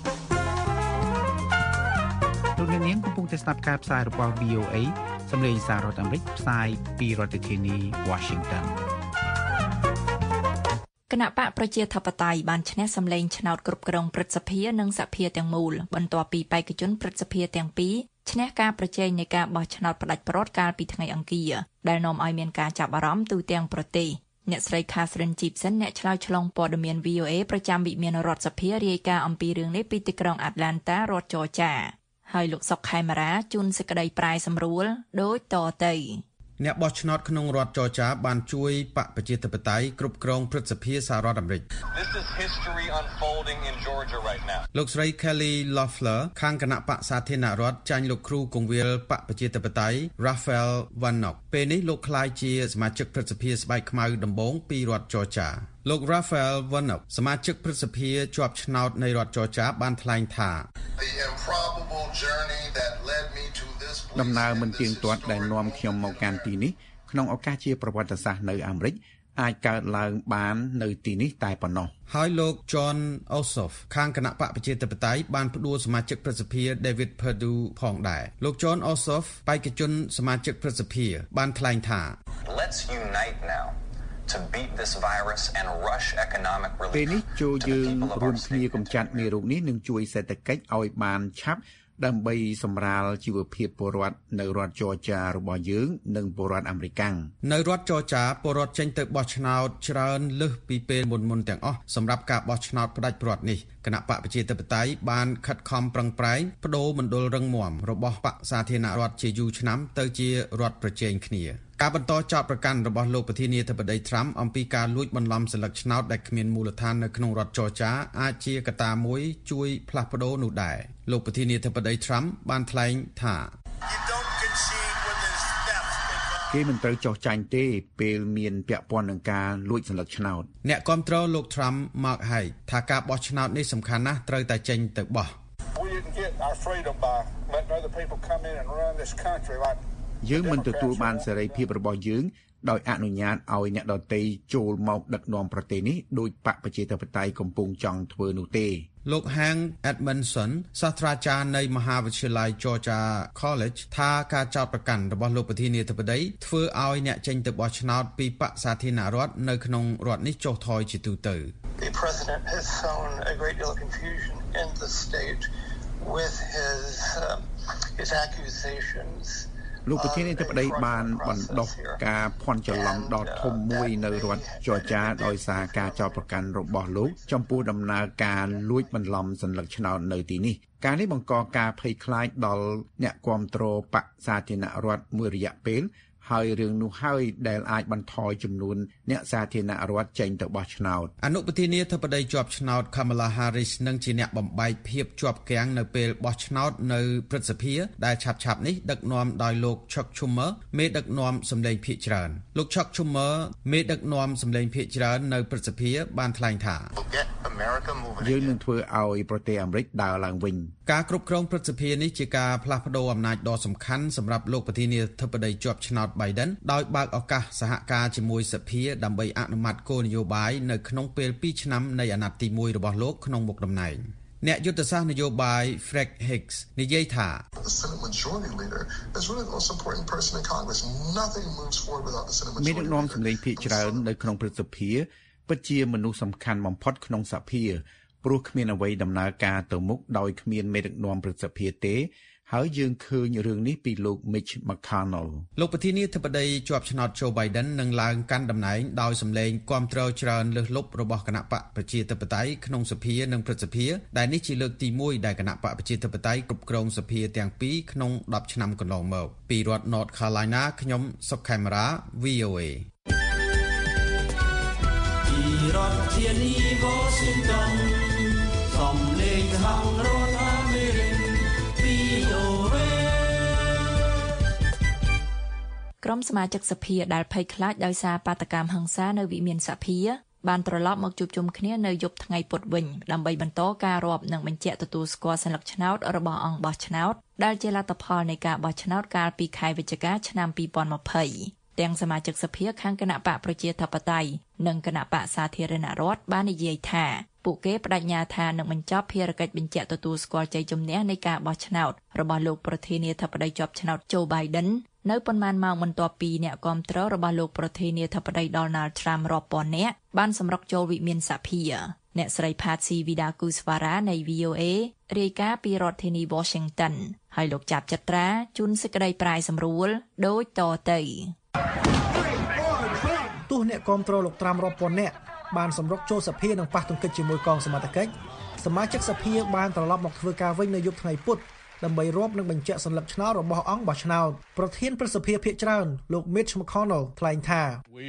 លោកអ្នកនាងកំពុងតែស្ដាប់ការផ្សាយរបស់ វី អូ เอ សម្លេងសាររដ្ឋអាមេរិកផ្សាយពីរដ្ឋធានី Washington គណៈបកប្រជាធិបតេយ្យបានឈ្នះសម្លេងឆ្នោតគ្រប់គ្រងព្រឹទ្ធសភានិងសភាទាំងមូលបន្ទាប់ពីបេក្ខជនព្រឹទ្ធសភាទាំងពីរឈ្នះការប្រជែងនៃការបោះឆ្នោតផ្ដាច់ព្រ័ត្រកាលពីថ្ងៃអង្គារដែលនាំឲ្យមានការចាប់អារម្មណ៍ទូទាំងប្រទេសអ្នកស្រី Catherine Gibson អ្នកឆ្លើយឆ្លងព័ត៌មាន វី អូ เอ ប្រចាំវិមានរដ្ឋសភារាយការណ៍អំពីរឿងនេះពីទីក្រុង Atlanta រដ្ឋ Georgiaហើយលោកសុកខេមរាជួនសេចក្តីប្រែសម្រួលដូចតទៅអ្នកបោះឆ្នោតក្នុងរដ្ឋចរចាបានជួយបកប្រជាធិបតេយ្យគ្រប់គ្រងព្រឹទ្ធសភាសហរដ្ឋអាមេរិក This is history unfolding in Georgia right now. លោកស្រី Kelly Loeffler ខាងគណៈបកសាធារណរដ្ឋចាញ់លោកគ្រូគង្វាលបកប្រជាធិបតេយ្យ Raphael Warnock ពេលនេះលោកក្លាយជាសមាជិកព្រឹទ្ធសភាស្បែកខ្មៅដំបូងពីរដ្ឋចរចាលោក Raphael Warnock សមាជិកព្រឹទ្ធសភាជាប់ឆ្នោតនៃរដ្ឋចរចាបានថ្លែងថា The improbable journey that led me to this ដំណើរមិនទៀងទាត់ដែលនាំខ្ញុំមកកាន់ទីនេះក្នុងឱកាសជាប្រវត្តិសាស្ត្រនៅអាមេរិកអាចកើតឡើងបាននៅទីនេះតែប៉ុណ្ណោះហើយលោក John Ossoff ខាងគណៈបកប្រជាធិបតេយ្យបានផ្ដួលសមាជិកព្រឹទ្ធសភា David Perdue ផងដែរលោក John Ossoff បេក្ខជនសមាជិកព្រឹទ្ធសភាបានថ្លែងថា Let's unite now to beat this virus and rush economic relief ពេលនេះចូលយើងរួមគ្នាកម្ចាត់មេរោគនេះនិងជួយសេដ្ឋកិច្ចឲ្យបានឆាប់ដើម្បីសម្រាលជីវភាពពលរដ្ឋនៅរដ្ឋចរចារបស់យើងនិងពលរដ្ឋអាមេរិកាំងនៅរដ្ឋចរចាពលរដ្ឋចេញទៅបោះឆ្នោតច្រើនលើសពីពេលមុនមុនទាំងអស់សម្រាប់ការបោះឆ្នោតផ្ដាច់ព្រ័ត្រនេះគណៈបកប្រជាធិបតេយ្យបានខិតខំប្រឹងប្រែងបដូរមណ្ឌលរឹងមាំរបស់បកសាធារណរដ្ឋជាយូរឆ្នាំទៅជារដ្ឋប្រជែងគ្នាការបន្តចោទប្រកាន់របស់លោកប្រធានាធិបតី Trump អំពីការលួចបន្លំសិលឹកឆ្នោតដែលគ្មានមូលដ្ឋាននៅក្នុងរដ្ឋចរចាអាចជាកត្តាមួយជួយផ្លាស់ប្ដូរនោះដែរលោកប្រធានាធិបតី Trump បានថ្លែងថាគេមិនត្រូវចោះចាញ់ទេពេលមានពាក់ព័ន្ធនឹងការលួចសន្លឹកឆ្នោតអ្នកគាំទ្រលោក Trump មកហើយថាការបោះឆ្នោតនេះសំខាន់ណាស់ត្រូវតែចេញទៅបោះយើងមិនទទួលបានសេរីភាពរបស់យើងដោយអនុញ្ញាតឲ្យអ្នកដទៃចូលមកដឹកនាំប្រទេសនេះដោយបកប្រជាធិបតេយ្យកំពុងចង់ធ្វើនោះទេលោក Hank Edmondson សាស្ត្រាចារ្យនៃមហាវិទ្យាល័យ Georgia College ថាការចោទប្រកាន់របស់លោកប្រធានាធិបតីធ្វើឲ្យអ្នកចេញទៅបោះឆ្នោតពីបកសាធារណរដ្ឋនៅក្នុងរដ្ឋនេះចុះថយជាទូទៅ The president has sown a great deal of confusion in the state with his uh, his accusations លោកប្រធានាធិបតីបានបណ្ដុះការភ័ន្តច្រឡំដ៏ធំមួយនៅរដ្ឋច័រចាដោយសារការចោទប្រកាន់របស់លោកចំពោះដំណើរការលួចបន្លំសន្លឹកឆ្នោតនៅទីនេះការនេះបង្កការភ័យខ្លាចដល់អ្នកគាំទ្របកសាធារណរដ្ឋមួយរយៈពេលហើយរឿងនោះហើយដែលអាចបន្ថយចំនួនអ្នកសាធារណរដ្ឋចេញទៅបោះឆ្នោតអនុប្រធានាធិបតីជាប់ឆ្នោត Kamala Harris នឹងជាអ្នកបំបែកភាពជាប់គាំងនៅពេលបោះឆ្នោតនៅព្រឹទ្ធសភាដែលឆាប់ៗនេះដឹកនាំដោយលោក Chuck Schumer មេដឹកនាំសម្លេងភាគច្រើនលោក Chuck Schumer មេដឹកនាំសម្លេងភាគច្រើននៅព្រឹទ្ធសភាបានថ្លែងថាយើងនឹងធ្វើឲ្យប្រទេសអាមេរិកដើរឡើងវិញការគ្រប់គ្រងព្រឹទ្ធសភានេះជាការផ្លាស់ប្តូរអំណាចដ៏សំខាន់សម្រាប់លោកប្រធានាធិបតីជាប់ឆ្នោត Biden ដោយបើកឱកាសសហការជាមួយសភាដើម្បីអនុម័តគោលនយោបាយនៅក្នុងពេលពីរឆ្នាំនៃអាណត្តិទីមួយរបស់លោកក្នុងមុខតំណែងអ្នកយុទ្ធសាស្ត្រនយោបាយ Fred Hicks និយាយថាមានដឹកនាំសម្លេងភាគច្រើននៅក្នុងព្រឹទ្ធសភាពិតជាមនុស្សសំខាន់បំផុតក្នុងសភាព្រោះគ្មានអ្វីដំណើរការទៅមុខដោយគ្មានមេដឹកនាំព្រឹទ្ធសភាទេហើយយើងឃើញរឿងនេះពីលោក Mitch McConnell លោកប្រធានាធិបតីជាប់ឆ្នោត Joe Biden នឹងឡើងកាន់តំណែងដោយសម្លេងគាំទ្រច្រើនលើសលប់របស់គណៈបកប្រជាធិបតេយ្យក្នុងសភានិងព្រឹទ្ធសភាដែលនេះជាលើកទីមួយដែលគណៈបកប្រជាធិបតេយ្យគ្រប់គ្រងសភាទាំងពីរក្នុងដប់ឆ្នាំកន្លងមកពីរដ្ឋ North Carolina ខ្ញុំសុកខេមរា វី អូ เอ ពីរដ្ឋធានី Washington សំឡេងខាងរដ្ឋអាមេរិកក្រុមសមាជិកសភាដែលភ័យខ្លាចដោយសារបាតកម្មហិង្សានៅវិមានសភាបានត្រឡប់មកជួបជុំគ្នានៅយប់ថ្ងៃពុធវិញដើម្បីបន្តការរាប់និងបញ្ជាក់ទទួលស្គាល់សញ្ញាឆ្នោតរបស់អង្គបោះឆ្នោតដែលជាលទ្ធផលនៃការបោះឆ្នោតកាលពីខែវិច្ឆិកាឆ្នាំពីរពាន់ยี่สิบទាំងសមាជិកសភាខាងគណៈបកប្រជាធិបតេយ្យនិងគណៈបកសាធារណរដ្ឋបាននិយាយថាពួកគេបដិញ្ញាថានឹងបញ្ចប់ភារកិច្ចបញ្ជាក់ទទួលស្គាល់ជ័យជំនះនៃការបោះឆ្នោតរបស់លោកប្រធានាធិបតីជាប់ឆ្នោត Joe Biden នៅប៉ុន្មានម៉ោងបន្ទាប់ពីអ្នកគាំទ្ររបស់លោកប្រធានាធិបតី Donald Trump រាប់ពាន់នាក់បានសម្រុកចូលវិមានសភាអ្នកស្រី Patsy Widakuswara នៃ វី អូ เอ រាយការណ៍ពីរដ្ឋធានី Washington ហើយលោកចាប់ចត្រាជូនសេចក្តីប្រាយសម្រួលដូចតទៅទោះអ្នកគាំទ្រលោក Trump រាប់ពាន់នាក់បានសម្រុកចូលសភានិងប៉ះទង្គិចជាមួយកងសមត្ថកិច្ចសមាជិកសភាបានត្រឡប់មកធ្វើការវិញនៅយប់ថ្ងៃពុធដើម្បីរាប់និងបញ្ជាក់សញ្ញាឆ្នោតរបស់អង្គបោះឆ្នោតប្រធានព្រឹទ្ធសភាភាគច្រើនលោក Mitch McConnell ថ្លែងថា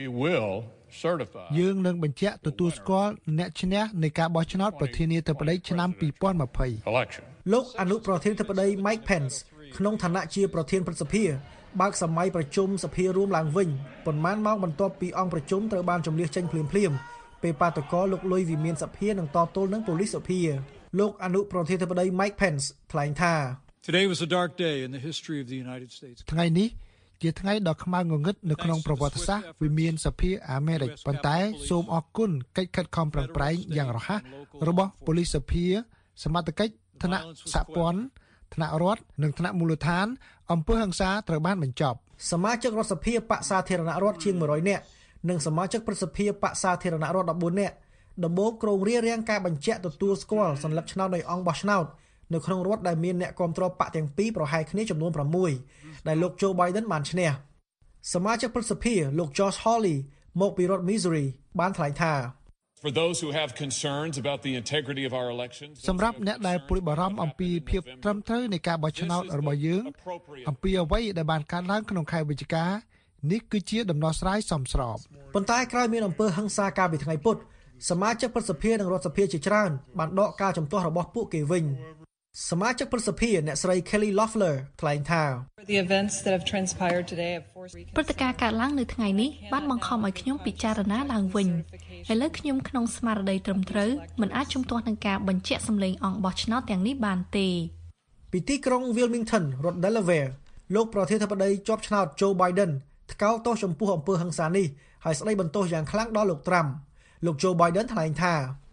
យើងនឹងបញ្ជាក់ទទួលស្គាល់អ្នកឈ្នះនៃការបោះឆ្នោតប្រធានាធិបតីឆ្នាំពីរពាន់ยี่สิบលោកអនុប្រធានាធិបតី Mike Pence ក្នុងឋានៈជាប្រធានព្រឹទ្ធសភាបើកសម័យប្រជុំសភារួមឡើងវិញប៉ុន្មានម៉ោងបន្ទាប់ពីអង្គប្រជុំត្រូវបានជម្លៀសចេញភ្លាមៗពេលបាតុករលោកលុយវិមានសភានឹងតទល់នឹងប៉ូលីសសភាលោកអនុប្រធានាធិបតី Mike Pence ថ្លែងថា Today was a dark day in the history of the United States. ថ្ងៃនេះជាថ្ងៃដ៏ខ្មៅងងឹតនៅក្នុងប្រវត្តិសាស្ត្រវិមានសភាអាមេរិកប៉ុន្តែសូមអរគុណកិច្ចខិតខំប្រឹងប្រែងយ៉ាងរហ័សរបស់ប៉ូលីសសភាសមត្ថកិច្ចថ្នាក់សហព័ន្ធថ្នាក់រដ្ឋនិងថ្នាក់មូលដ្ឋានអំពើហិង្សាត្រូវបានបញ្ចប់សមាជិករដ្ឋសភាបកសាធារណរដ្ឋជាងមួយរយនាក់និងសមាជិកព្រឹទ្ធសភាបកសាធារណរដ្ឋដប់បួននាក់ដំបូងក្រុងរៀបរៀងការបញ្ជាក់ទទួលស្គាល់សញ្ញាឆ្នោតនៃអង្គបោះឆ្នោតនៅក្នុងរដ្ឋដែលមានអ្នកគាំទ្របកទាំងពីរប្រហែលគ្នាចំនួនប្រាំមួយដែលលោក Joe Biden បានឈ្នះសមាជិកព្រឹទ្ធសភាលោក Josh Hawley មកពីរដ្ឋ Missouri បានថ្លែងថា For those who have concerns about the integrity of our elections សម្រាប់អ្នកដែលព្រួយបារម្ភអំពីភាពត្រឹមត្រូវនៃការបោះឆ្នោតរបស់យើងអំពីអ្វីដែលបានកើតឡើងក្នុងខែវិច្ឆិកានេះគឺជាដំណោះស្រាយសមស្របប៉ុន្តែក្រោយមានអំពើហិង្សាកាលពីថ្ងៃពុធសមាជិកព្រឹទ្ធសភានិងរដ្ឋសភាជាច្រើនបានដកការជំទាស់របស់ពួកគេវិញសមាជិកព្រឹទ្ធសភាអ្នកស្រី Kelly Loeffler ថ្លែងថា The events that have transpired today have forced ព្រឹត្តិការណ៍កើតឡើងនៅថ្ងៃនេះបានបង្ខំឲ្យខ្ញុំពិចារណាឡើងវិញឥឡូវខ្ញុំក្នុងស្មារតីត្រឹមត្រូវមិនអាចជំទាស់នឹងការបញ្ជាក់សម្លេងអង្គបោះឆ្នោតទាំងនេះបានទេពីទីក្រុង Wilmington រដ្ឋ Delaware លោកប្រធានាធិបតីជាប់ឆ្នោត Joe Biden ថ្កោលទោសចំពោះអំពើហិង្សានេះហើយស្ដីបន្ទោសយ៉ាងខ្លាំងដល់លោក Trump លោក Joe Biden ថ្លែងថា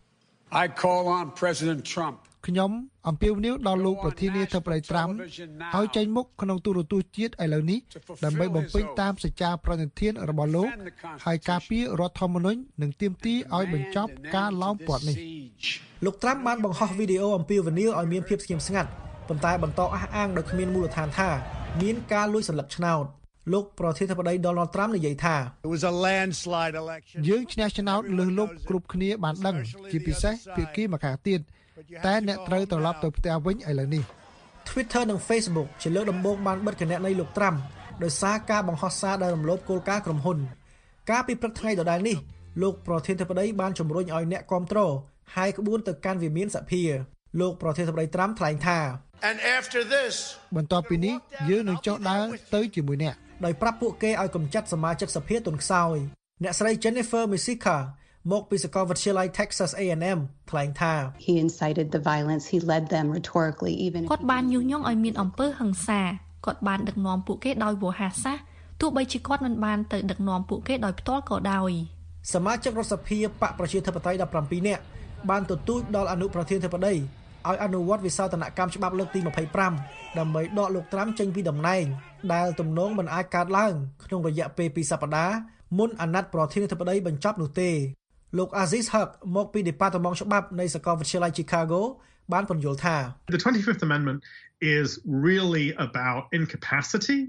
I call on President Trump ខ្ញុំអំពាវនាវដល់លោកប្រធានាធិបតីត្រាំឲ្យចេញមុខក្នុងទូរទស្សន៍ជាតិឥឡូវនេះដើម្បីបំពេញតាមសច្ចាប្រណិធានរបស់លោកហើយការពាររដ្ឋធម្មនុញ្ញនិងទាមទារឲ្យបញ្ចប់ការឡោមព័ទ្ធនេះលោកត្រាំបានបង្ហោះវីដេអូអំពាវនាវឲ្យមានភាពស្ងៀមស្ងាត់ប៉ុន្តែបន្តអះអាងដោយគ្មានមូលដ្ឋានថាមានការលួចសន្លឹកឆ្នោតលោកប្រធានាធិបតី Donald Trump និយាយថា It was a landslide election យើងឈ្នះឆ្នោតលើសលប់គ្រប់គ្នាបានដឹងជាពិសេសភាគីម្ខាងទៀតតែអ្នកត្រូវត្រឡប់ទៅផ្ទះវិញឥឡូវនេះ Twitter និង Facebook ជាលើកដំបូងបានបិទគណនីលោក Trump ដោយសារការបង្ហោះសារដែលរំលោភគោលការណ៍ក្រុមហ៊ុនកាលពីព្រឹកថ្ងៃដដែលនេះលោកប្រធានាធិបតីបានជំរុញឲ្យអ្នកគាំទ្រហាយក្បួនទៅកាន់វិមានសភាលោកប្រធានាធិបតី Trump ថ្លែងថា And after this បន្ទាប់ពីនេះយើងនឹងចុះដើរទៅជាមួយអ្នកដោយប្រាប់ពួកគេឲ្យកម្ចាត់សមាជិកសភាទន់ខ្សោយអ្នកស្រី Jennifer Misika មកពីសាកលវិទ្យាល័យ Texas เอ แอนด์ эм ថ្លែងថា He incited the violence he led them rhetorically even គាត់បានញុះញង់ឲ្យមានអំពើហិង្សាគាត់បានដឹកនាំពួកគេដោយវោហារសាស្ត្រទោះបីជាគាត់មិនបានទៅដឹកនាំពួកគេដោយផ្ទាល់ក៏ដោយសមាជិករដ្ឋសភាបកប្រជាធិបតេយ្យដប់ប្រាំពីរនាក់បានទទូចដល់អនុប្រធានាធិបតីឲ្យអនុវត្តវិសោធនកម្មច្បាប់លើកទីម្ភៃប្រាំដើម្បីដកលោកត្រាំចេញពីតំណែងដែលទំនងមិនអាចកើតឡើងក្នុងរយៈពេលពីរសប្តាហ៍មុនអាណត្តិប្រធានាធិបតីបញ្ចប់នោះទេលោក Aziz Huq មកពី Department ច្បាប់នៃសាកលវិទ្យាល័យ Chicago បានពន្យល់ថា The twenty-fifth Amendment is really about incapacity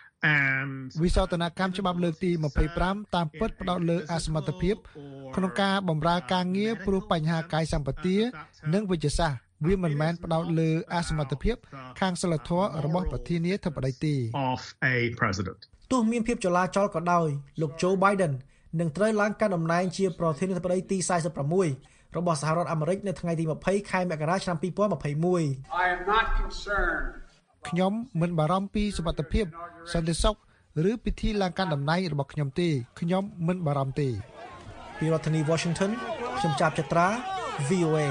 and វិសោធនកម្មច្បាប់លើកទីម្ភៃប្រាំតាមពិតផ្ដោតលើអសមត្ថភាពក្នុងការបម្រើការងារព្រោះបញ្ហាកាយសម្បទានិងវិជ្ជាសាស្ត្រវាមិនមែនផ្ដោតលើអសមត្ថភាពខាងសិលធម៌របស់ប្រធានាធិបតីទេ of a president ទោះមានភាពចលាចលក៏ដោយលោក Joe Biden នឹងត្រូវឡើងកាន់តំណែងជាប្រធានាធិបតីទីสี่สิบหกរបស់សហរដ្ឋអាមេរិកនៅថ្ងៃទីยี่สิบខែមករាឆ្នាំยี่สิบยี่สิบเอ็ด I am not concerned ខ្ញុំមិនបារម្ភពីសុវត្ថិភាពសន្តិសុខឬពិធីឡើងកាន់តំណែងរបស់ខ្ញុំទេខ្ញុំមិនបារម្ភទេពីរដ្ឋធានី Washington ខ្ញុំចាប់ចត្រា វី អូ เอ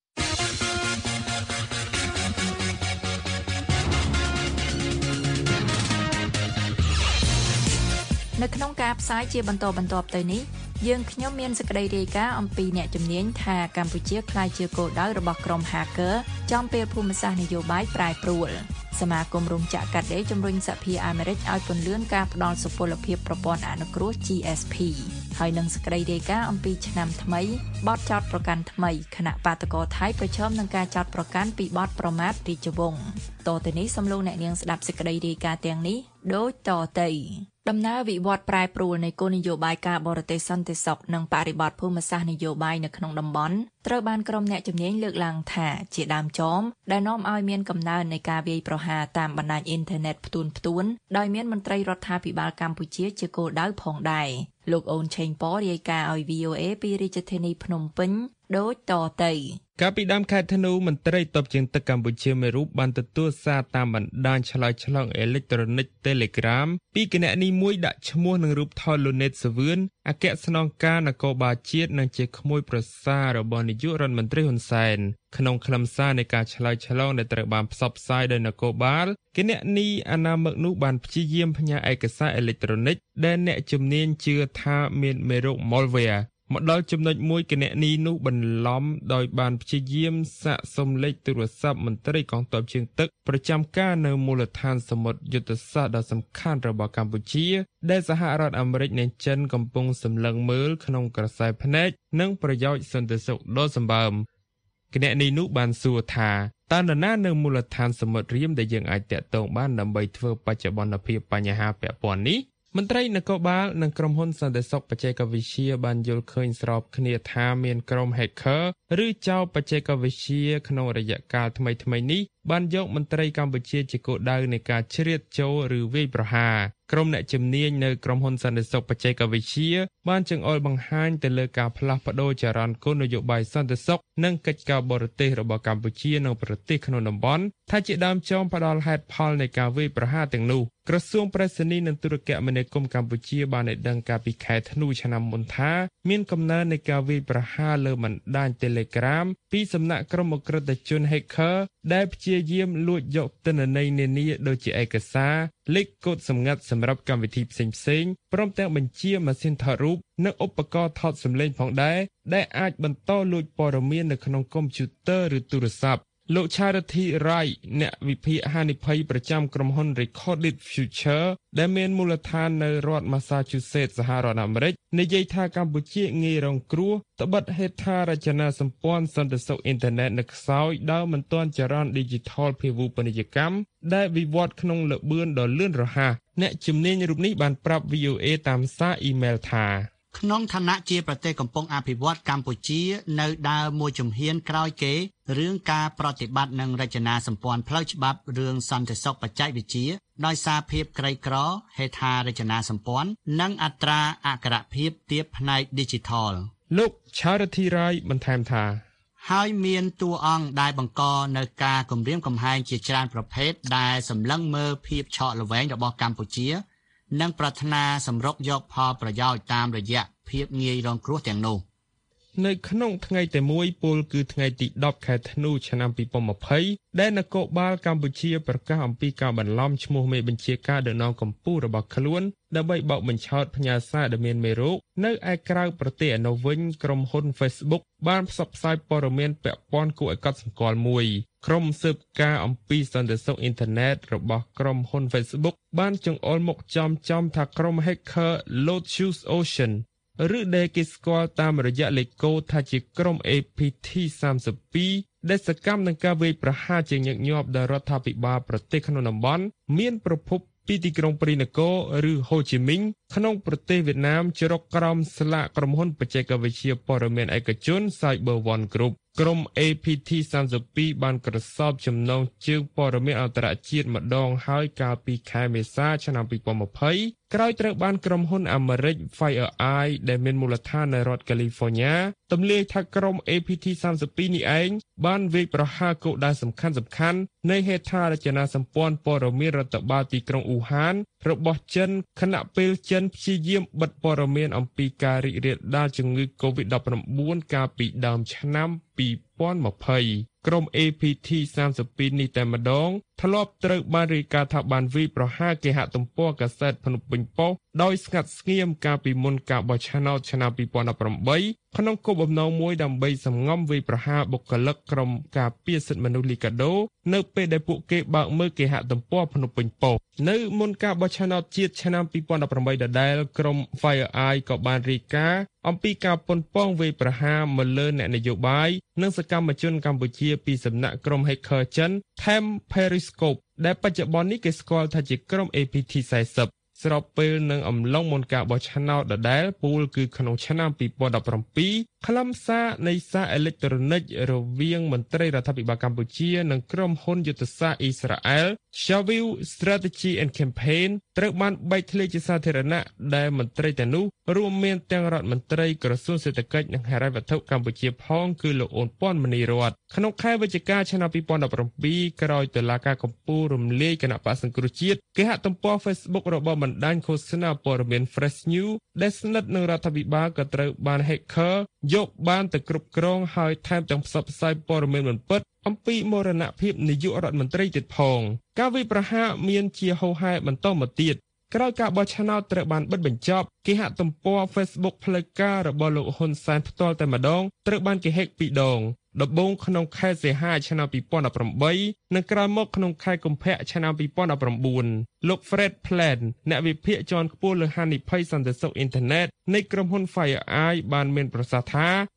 នៅក្នុងការផ្សាយជាបន្តបន្ទាប់ទៅនេះយើងខ្ញុំមានសេចក្តីរាយការណ៍អំពីអ្នកជំនាញថាកម្ពុជាក្លាយជាគោលដៅរបស់ក្រុម hacker ចំពេលភូមិសាស្ត្រនយោបាយប្រែប្រួលសមាគមរោងចក្រកាត់ដេរជំរុញសហភាពអាមេរិកឲ្យពន្លឿនការផ្ដល់សុពលភាពប្រព័ន្ធអនុគ្រោះ ជី เอส พี ហើយនឹងសេចក្តីរាយការណ៍អំពីឆ្នាំថ្មីបទចោទប្រកាន់ថ្មីគណៈបាតកោថៃប្រឈមនឹងការចោទប្រកាន់ពីបទប្រមាថរាជវង្សតទៅនេះសូមលោកអ្នកនាងស្ដាប់សេចក្តីរាយការណ៍ទាំងនេះដូចតទៅដំណើរវិវត្តប្រែប្រួលនៃគោលនយោបាយការបរទេសសន្តិសុខនិងបរិបទភូមិសាស្ត្រនយោបាយនៅក្នុងតំបន់ត្រូវបានក្រុមអ្នកជំនាញលើកឡើងថាជាដើមចមដែលនាំឲ្យមានកំណើននៃការវាយប្រហារតាមបណ្ដាញអ៊ីនធឺណិតផ្ទួនផ្ទួនដោយមានមន្ត្រីរដ្ឋាភិបាលកម្ពុជាជាគោលដៅផងដែរលោកអូនឆេងប៉រាយការណ៍ឲ្យ វី អូ เอ ពីរាជធានីភ្នំពេញដូចតទៅកាលពីដើមខែធ្នូមន្ត្រីទ័ពជើងទឹកកម្ពុជាមួយរូបបានទទួលសារតាមបណ្ដាញឆ្លើយឆ្លងអេឡិចត្រូនិក Telegram ពីគណនីមួយដាក់ឈ្មោះនឹងរូបថតលោកណេតសាវឿនអគ្គស្នងការនគរបាលជាតិនិងជាក្មួយប្រសាររបស់នាយករដ្ឋមន្ត្រីហ៊ុនសែនក្នុងខ្លឹមសារនៃការឆ្លើយឆ្លងដែលត្រូវបានផ្សព្វផ្សាយដោយនគរបាលគណនីអនាមិកនោះបានព្យាយាមផ្ញើឯកសារអេឡិចត្រូនិកដែលអ្នកជំនាញជឿថាមានមេរោគ malwareមកដល់ចំណុចមួយគណនីនោះបន្លំដោយបានព្យាយាមសាកសុំលេខទូរស័ព្ទមន្ត្រីកងទ័ពជើងទឹកប្រចាំការនៅមូលដ្ឋានសមុទ្រយុទ្ធសាស្ត្រដ៏សំខាន់របស់កម្ពុជាដែលសហរដ្ឋអាមេរិកនិងចិនកំពុងសម្លឹងមើលក្នុងក្រសែភ្នែកនិងប្រយោជន៍សន្តិសុខដ៏សម្បើមគណនីនោះបានសួរថាតើនរណានៅមូលដ្ឋានសមុទ្ររៀមដែលយើងអាចតាក់ទងបានដើម្បីធ្វើបច្ចុប្បន្នភាពបញ្ហាពាក់ព័ន្ធនេះមន្ត្រីនគរបាលនិងក្រុមហ៊ុនសន្តិសុខបច្ចេកវិទ្យាបានយល់ឃើញស្របគ្នាថាមានក្រុម hacker ឬចោរបច្ចេកវិទ្យាក្នុងរយៈកាលថ្មីៗនេះបានយកមន្ត្រីកម្ពុជាជាគោលដៅនៃការជ្រៀតចូលឬវាយប្រហារក្រុមអ្នកជំនាញនៅក្រុមហ៊ុនសន្តិសុខបច្ចេកវិទ្យាបានចង្អុលបង្ហាញទៅលើការផ្លាស់ប្តូរចរន្តគោលនយោបាយសន្តិសុខនិងកិច្ចការបរទេសរបស់កម្ពុជានៅប្រទេសក្នុងតំបន់ថាជាដើមចមផ្ដល់ហេតុផលនៃការវាយប្រហារទាំងនោះក្រសួងប្រៃសណីនិងទូរគមនាគមន៍កម្ពុជាបានឲ្យដឹងកាលពីខែធ្នូឆ្នាំមុនថាមានកំណើននៃការវាយប្រហារលើបណ្ដាញ Telegram ពីសំណាក់ក្រុមអក្រិតជន Hacker ដែលព្យាយាមលួចយកទិន្នន័យនានាដូចជាឯកសារលេខកូដសម្ងាត់សម្រាប់កម្មវិធីផ្សេងៗព្រមទាំងបញ្ជាម៉ាស៊ីនថតរូបនិងឧបករណ៍ថតសំឡេងផងដែរដែលអាចបន្តលួចព័ត៌មាននៅក្នុងកុំព្យូទ័រឬទូរស័ព្ទលោក Charity Wright អ្នកវិភាគហានិភ័យប្រចាំក្រុមហ៊ុន Recorded Future ដែលមានមូលដ្ឋាននៅរដ្ឋ Massachusetts សហរដ្ឋអាមេរិកនិយាយថាកម្ពុជាងាយរងគ្រោះត្បិតហេដ្ឋារចនាសម្ព័ន្ធសន្តិសុខអ៊ីនធឺណិតនៅខ្សោយដោយមិនទាន់ចរន្ត Digital ភាវូបនីយកម្មដែលវិវត្តក្នុងល្បឿនដ៏លឿនរហ័សអ្នកជំនាញរូបនេះបានប្រាប់ V O A តាមសារអ៊ីមែលថាក្នុងឋានៈជាប្រទេសកំពុងអភិវឌ្ឍកម្ពុជានៅដើរមួយជំហានក្រោយគេរឿងការប្រតិបត្តិនិងរចនាសម្ព័ន្ធផ្លូវច្បាប់រឿងសន្តិសុខបច្ចេកវិទ្យាដោយសារភាពក្រីក្រហេដ្ឋារចនាសម្ព័ន្ធនិងអត្រាអក្ខរភាពទាបផ្នែក Digital លោក Charity Rai បន្ថែមថាហើយមានតួអង្គដែលបង្កនៅការគំរាមកំហែងជាច្រើនប្រភេទដែលសម្លឹងមើលភាពឆក់ល្វែងរបស់កម្ពុជានិងប្រាថ្នាសម្រុកយកផលប្រយោជន៍តាមរយៈភាពងាយរងគ្រោះទាំងនោះនៅក្នុងថ្ងៃតែមួយពលគឺថ្ងៃទីដប់ខែធ្នូឆ្នាំពីរពាន់ម្ភៃដែលនគរបាលកម្ពុជាប្រកាសអំពីការបន្លំឈ្មោះមេបញ្ជាការដឹកនាំកម្ពុជារបស់ខ្លួនដើម្បីបោកបញ្ឆោតផ្ញើសារដែលមានមេរោគនៅឯក្រៅប្រទេសឯនោះវិញក្រុមហ៊ុន Facebook បានផ្សព្វផ្សាយព័ត៌មានពាក់ព័ន្ធគួរឲ្យកត់សម្គាល់មួយក្រុមស៊ើបការអំពីសន្តិសុខអ៊ីនធឺណិតរបស់ក្រុមហ៊ុន Facebook បានចង្អុលមកចំចំថាក្រុម Hacker Lotus Ocean ឬដែលគេស្គាល់តាមរយៈលេខកូដថាជាក្រុម A P T សាមសិបពីរដែលសកម្មនឹងការវាយប្រហារជាញឹកញាប់ដល់រដ្ឋាភិបាលប្រទេសក្នុងតំបន់មានប្រភពពីទីក្រុងព្រីនគរឬហូជីមីញក្នុងប្រទេសវៀតណាមជ្រកក្រោមស្លាកក្រុមហ៊ុនបច្ចេកវិទ្យាព័ត៌មានឯកជន Cyber One Group ក្រុម A P T សាមសិបពីរបានក្រសោបចំណងជើងព័ត៌មានអន្តរជាតិម្ដងហើយកាលពីខែមេសាឆ្នាំពីរពាន់ម្ភៃក្រោយត្រូវបានក្រុមហ៊ុនអាមេរិក FireEye ដែលមានមូលដ្ឋាននៅរដ្ឋ California ទម្លាយថាក្រុម A P T សាមសិបពីរនេះឯងបានវាយប្រហារគោលដៅសំខាន់សំខាន់នៃហេដ្ឋារចនាសម្ព័ន្ធព័ត៌មានរដ្ឋបាលទីក្រុងអ៊ូហានរបស់ចិនខណៈពេលចិនព្យាយាមបិទព័ត៌មានអំពីការរីករាលដាលជំងឺ កូវីដ ដប់ប្រាំបួន កាលពីដើមឆ្នាំពីរពាន់ម្ភៃក្រុម A P T សាមសិបពីរនេះតែម្ដងធ្លាប់ត្រូវបានរាយការណ៍ថាបានវាយប្រហារគេហទំព័រកាសែតភ្នំពេញប៉ុស្តិ៍ដោយស្ងាត់ស្ងៀមកាលពីមុនការបោះឆ្នោតឆ្នាំពីរពាន់ដប់ប្រាំបីក្នុងគោលបំណងមួយដើម្បីសម្ងំវាយប្រហារបុគ្គលិកក្រុមការពារសិទ្ធិមនុស្សលីកាដូនៅពេលដែលពួកគេបើកមើលគេហទំព័រភ្នំពេញប៉ុស្តិ៍នៅមុនការបោះឆ្នោតជាតិឆ្នាំពីរពាន់ដប់ប្រាំបីដដែលក្រុម FireEye ក៏បានរាយការណ៍អំពីការប៉ុនប៉ងវាយប្រហារមកលើអ្នកនយោបាយនិងសកម្មជនកម្ពុជាពីសំណាក់ក្រុម Hacker ចិន Them Periscope ដែលបច្ចុប្បន្ននេះគេស្គាល់ថាជាក្រុម A P T สี่สิบស្របពេលនឹងអំឡុងមុនការបោះឆ្នោតដដែលពូលគឺក្នុងឆ្នាំពីរពាន់ដប់ប្រាំពីរខ្លឹមសារនៃសារអេឡិចត្រូនិករវាងមន្ត្រីរដ្ឋាភិបាលកម្ពុជានិងក្រុមហ៊ុនយុទ្ធសាស្ត្រអ៊ីស្រាអែល Shavil Strategy and Campaign ត្រូវបានបែកធ្លាយជាសាធារណៈដែលមន្ត្រីទាំងនោះរួមមានទាំងរដ្ឋមន្ត្រីក្រសួងសេដ្ឋកិច្ចនិងហិរញ្ញវត្ថុកម្ពុជាផងគឺលោកអូនពាន់មនីរតក្នុងខែវិច្ឆិកាឆ្នាំពីរពាន់ដប់ប្រាំពីរក្រោយតុលាការកំពូលរំលាយគណៈបក្សសង្គ្រោះជាតិគេហទំព័រ Facebook របស់បណ្ដាញឃោសនាព័ត៌មាន Fresh News ដែលស្និទ្ធនឹងរដ្ឋាភិបាលក៏ត្រូវបាន Hacker យកបានទៅគ្រប់គ្រងហើយថែមទាំងផ្សព្វផ្សាយព័ត៌មានមិនពិតអំពីមរណភាពនាយករដ្ឋមន្ត្រីទៀតផងការវាយប្រហារមានជាហូរហែបន្តមកទៀតក្រោយការបោះឆ្នោតត្រូវបានបិទបញ្ចប់គេហទំព័រ Facebook ផ្លូវការរបស់លោកហ៊ុនសែនផ្ទាល់តែម្ដងត្រូវបានគេហែកពីរដងដំបូងក្នុងខែសីហាឆ្នាំពីរពាន់ដប់ប្រាំបីនិងក្រោយមកក្នុងខែកុម្ភៈឆ្នាំពីរពាន់ដប់ប្រាំបួនលោក Fred Plan អ្នកវិភាគជាន់ខ្ពស់លើហានិភ័យសន្តិសុខអ៊ីនធឺណិតនៃក្រុមហ៊ុន FireEye បានមានប្រសាសន៍ថា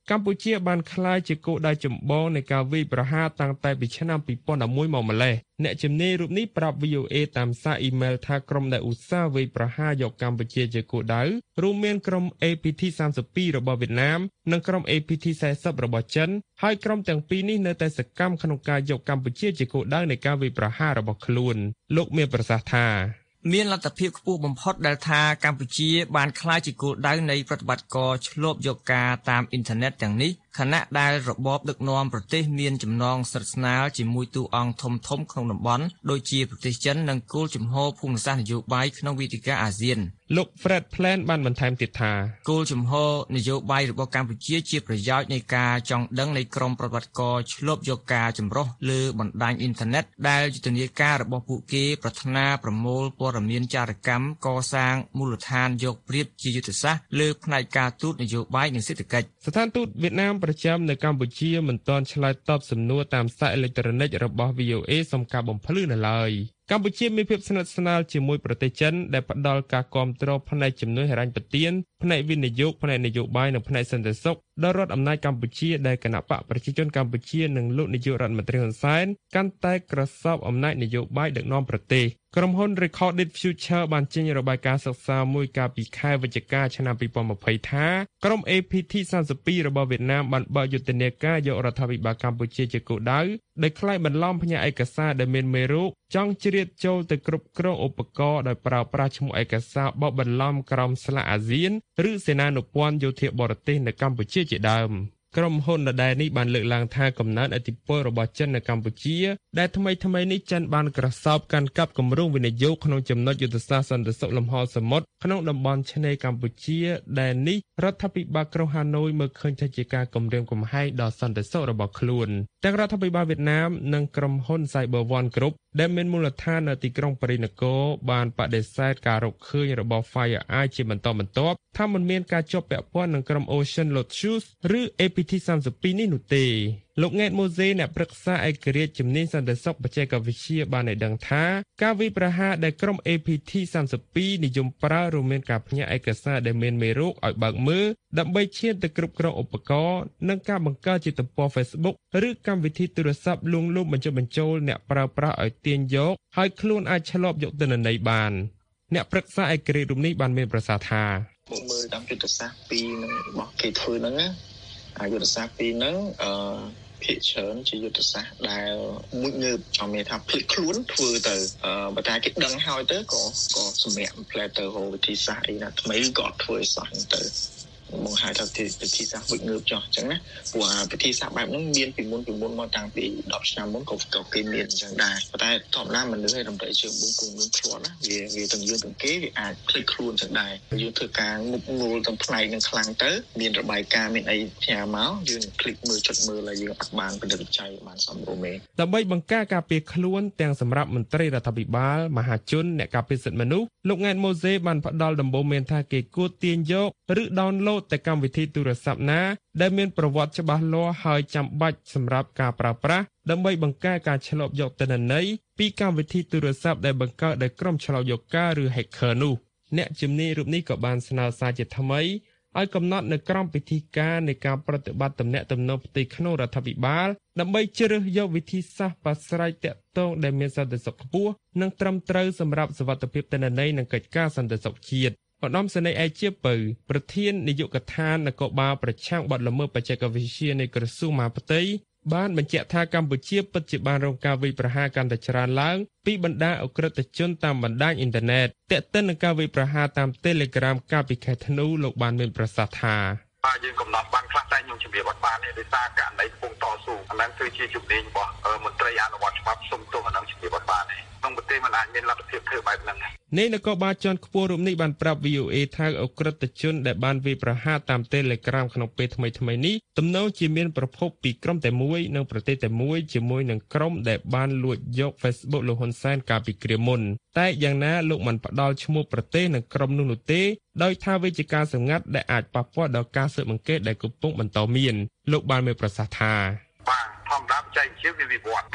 កម្ពុជាបានក្លាយជាគោលដៅចម្បងនៃការវាយប្រហារតាំងតែពីឆ្នាំពីរពាន់ដប់មួយមកម្លេះអ្នកជំនាញរូបនេះប្រាប់ V O A តាមសារអ៊ីមែលថាក្រុមដែលឧស្សាហ៍វាយប្រហារយកកម្ពុជាជាគោលដៅរួមមានក្រុម A P T សាមសិបពីរ របស់វៀតណាមនិងក្រុម A P T สี่สิบរបស់ចិនហើយក្រុមទាំងពីរនេះនៅតែសកម្មក្នុងការយកកម្ពុជាជាគោលដៅនៃការវាយប្រហាររបស់ខ្លួនលោកមានប្រសាសន៍ថាមានលទ្ធភាពខ្ពស់បំផុតដែលថាកម្ពុជាបានក្លាយជាគោលដៅនៃប្រតិបត្តិការឆ្លូបយកការតាមអ៊ីនធឺណិតទាំងនេះខណៈដែលរបបដឹកនាំប្រទេសមានចំណងស្និទ្ធស្នាលជាមួយតួអង្គធំធំក្នុងតំបន់ដូចជាប្រទេសចិននិងគោលជំហរភូមិសាស្ត្រនយោបាយក្នុងវេទិកាអាស៊ានលោក Fred Plan បានបន្ថែមទៀតថាគោលជំហរនយោបាយរបស់កម្ពុជាជាប្រយោជន៍នៃការចង់ដឹងនៃក្រមប្រតិបត្តិការឆ្លូបយកការចម្រុះលើបណ្ដាញអ៊ីនធឺណិតដែលយុទ្ធនាការរបស់ពួកគេប្រាថ្នាប្រមូលព័ត៌មានចារកម្មកសាងមូលដ្ឋានយកប្រៀបជាយុទ្ធសាស្ត្រលើផ្នែកការទូតនយោបាយនិងសេដ្ឋកិច្ចស្ថានទូតវៀតណាមប្រចាំនៅកម្ពុជាមិនទាន់ឆ្លើយតបសំណួរតាមសារអេឡិចត្រូនិករបស់ V O A សំការបំភ្លឺនៅឡើយកម្ពុជាមានភាពស្និទ្ធស្នាលជាមួយប្រទេសចិនដែលផ្ដល់ការគាំទ្រផ្នែកជំនួយហិរញ្ញប្បទានផ្នែកវិនិយោគផ្នែកនយោបាយនិងផ្នែកសន្តិសុខដល់រដ្ឋអំណាចកម្ពុជាដែលគណៈបកប្រជាជនកម្ពុជានិងលោកនាយករដ្ឋមន្ត្រីហ៊ុនសែនកាន់តែក្រសោបអំណាចនយោបាយដឹកនាំប្រទេសក្រុមហ៊ុន Recorded Future បានចេញរបាយការណ៍សិក្សាមួយកាលពីខែវិច្ឆិកាឆ្នាំពីរពាន់ยี่สิบថាក្រុម A P T សាមសិបពីរ របស់វៀតណាមបានបើកយុទ្ធនាការយករដ្ឋាភិបាលកម្ពុជាជាគោលដៅដោយខ្លាចបន្លំផ្ញើឯកសារដែលមានមេរោគចង់ជ្រៀតចូលទៅគ្រប់គ្រងឧបករណ៍ដោយប្រើប្រាស់ឈ្មោះឯកសារបបបន្លំក្រមស្លាកអាស៊ានឬសេនានុព័ន្ធយោធាបរទេសនៅកម្ពុជាជាដើមក្រុមហ៊ុនដដែលនេះបានលើកឡើងថាកំណើនឥទ្ធិពលរបស់ចិននៅកម្ពុជាដែលថ្មីថ្មីនេះចិនបានក្រសោបកាន់កាប់គម្រោងវិនិយោគក្នុងចំណុចយុទ្ធសាស្ត្រសន្តិសុខលំហសមុទ្រក្នុងតំបន់ឆ្នេរកម្ពុជាដែលនេះរដ្ឋាភិបាលក្រុងហាណូយមើលឃើញថាជាការគំរាមកំហែងដល់សន្តិសុខរបស់ខ្លួនទាំងរដ្ឋាភិបាលវៀតណាមនិងក្រុមហ៊ុន Cyber One Group ដែលមានមូលដ្ឋាននៅទីក្រុងប៉ារីសនគរបានបដិសេធការរកឃើញរបស់ FireEye ជាបន្តបន្ទាប់ថាមិនមានការជាប់ពាក់ព័ន្ធនឹងក្រុម Ocean Lotus ឬ A P T សាមសិបពីរ នេះនោះទេលោកង៉ែតម៉ូសេអ្នកប្រឹក្សាឯករាជ្យជំនាញសន្តិសុខបច្ចេកវិទ្យាបានឲ្យដឹងថាការវាយប្រហារដែលក្រុម A P T សាមសិបពីរ និយមប្រើរួមមានការផ្ញើឯកសារដែលមានមេរោគឲ្យបើកមើលដើម្បីឈានទៅគ្រប់គ្រងឧបករណ៍និងការបង្កើតជាទំព័រ Facebook ឬកម្មវិធីទូរស័ព្ទលួងលោមបញ្ចុះបញ្ចូលអ្នកប្រើប្រាស់ឲ្យទាញយកហើយខ្លួនអាចឆ្លប់យកទិន្នន័យបានអ្នកប្រឹក្សាឯករាជ្យរូបនេះបានមានប្រសាសន៍ថាមើលតាមយុទ្ធសាស្ត្រពីរនឹងរបស់គេធ្វើហ្នឹងណាអាយុទ្ធសាស្ត្រពីរហ្នឹងអឺភាគច្រើនជាយុទ្ធសាស្ត្រដែលមួយងើបចំមានថាភ្លេចខ្លួនធ្វើទៅអឺបើតែគេដឹងហើយទៅក៏ក៏សម្រាប់ផ្លែទៅរកវិធីសាស្ត្រអីណាថ្មីក៏ធ្វើឲ្យសោះទៅមកហៅថាវិធីសាស្ត្រមួយងើបចោះអញ្ចឹងណាព្រោះអាវិធីសាស្ត្របែបហ្នឹងមានពីមុនពីមុនមកតាំងពីដប់ឆ្នាំមុនក៏ក៏គេមានអញ្ចឹងដែរប៉ុន្តែធម្មតាមនុស្សឯតម្រូវជើងបួនគង់នឹងខ្លួនណាវាវាទាំងយើងទាំងគេវាអាចភ្លេចខ្លួនអញ្ចឹងដែរយើងធ្វើការមុខងល់ទាំងផ្នែកនឹងខ្លាំងទៅមានរបាយការណ៍មានអីផ្ញើមកយើងคลิกមើលចុចមើលហើយយើងអត់បានពិនិត្យវិច័យបានសមរម្យទេដើម្បីបង្ការការពារខ្លួនទាំងសម្រាប់មន្ត្រីរដ្ឋាភិបាលមហាជនអ្នកការពារសិទ្ធិមនុស្សលោកង៉ែតម៉ូសេបានផ្ដល់ដំបូន្មានថាគេគួរទាញយកឬ download តែកម្មវិធីទូរស័ព្ទណាដែលមានប្រវត្តិច្បាស់លាស់ហើយចាំបាច់សម្រាប់ការប្រើប្រាស់ដើម្បីបង្ការការឆ្លប់យកទិន្នន័យពីកម្មវិធីទូរស័ព្ទដែលបង្កើតដោយក្រុមឆ្លប់យកការឬ hacker នោះអ្នកជំនាញរូបនេះក៏បានស្នើសារជាថ្មីឲ្យកំណត់នៅក្រមពិធីការនៃការប្រតិបត្តិទំនាក់ទំនងផ្ទៃក្នុងរដ្ឋាភិបាលដើម្បីជ្រើសយកវិធីសាស្ត្រប្រស្រ័យទាក់ទងដែលមានសន្តិសុខខ្ពស់និងត្រឹមត្រូវសម្រាប់សុវត្ថិភាពទិន្នន័យនិងកិច្ចការសន្តិសុខជាតិឧត្តមសេនីយ៍ឯកជាពៅប្រធាននាយកដ្ឋាននគរបាលប្រឆាំងបទល្មើសបច្ចេកវិទ្យានៃក្រសួងមហាផ្ទៃបានបញ្ជាក់ថាកម្ពុជាពិតជាបានរងការវាយប្រហារកាន់តែច្រើនឡើងពីបណ្ដាអក្រិតជនតាមបណ្ដាញអ៊ីនធឺណិតទាក់ទិននឹងការវាយប្រហារតាម Telegram កាលពីខែធ្នូលោកបានមានប្រសាសន៍ថាបាទយើងកំណត់បានខ្លះតែខ្ញុំជំរាបអត់បានទេដោយសារករណីកំពុងតស៊ូអាហ្នឹងគឺជាជំនាញរបស់មន្ត្រីអនុវត្តច្បាប់សុំទោសអាហ្នឹងជំរាបអត់បានទេក្នុងប្រទេសมันអាចមានលទ្ធភាពធ្វើបែបហ្នឹងនេះនគរបាលជាន់ខ្ពស់រូបនេះបានប្រាប់ V O A ថាអក្រិតជនដែលបានវាយប្រហារតាម Telegram ក្នុងពេលថ្មីៗនេះទំនងជាមានប្រភពពីក្រុមតែមួយនិងប្រទេសតែមួយជាមួយនឹងក្រុមដែលបានលួចយក Facebook លោកហ៊ុនសែនកាលពីគ្រាមុនតែយ៉ាងណាលោកមិនផ្ដល់ឈ្មោះប្រទេសនិងក្រុមនោះនោះទេដោយថាវាជាការសម្ងាត់ដែលអាចប៉ះពាល់ដល់ការស៊ើបអង្កេតដែលកំពុងបន្តមានលោកបានមានប្រសាសន៍ថាបាទធម្មតាបច្ចេកវិទ្យាវាវិវត្តបើ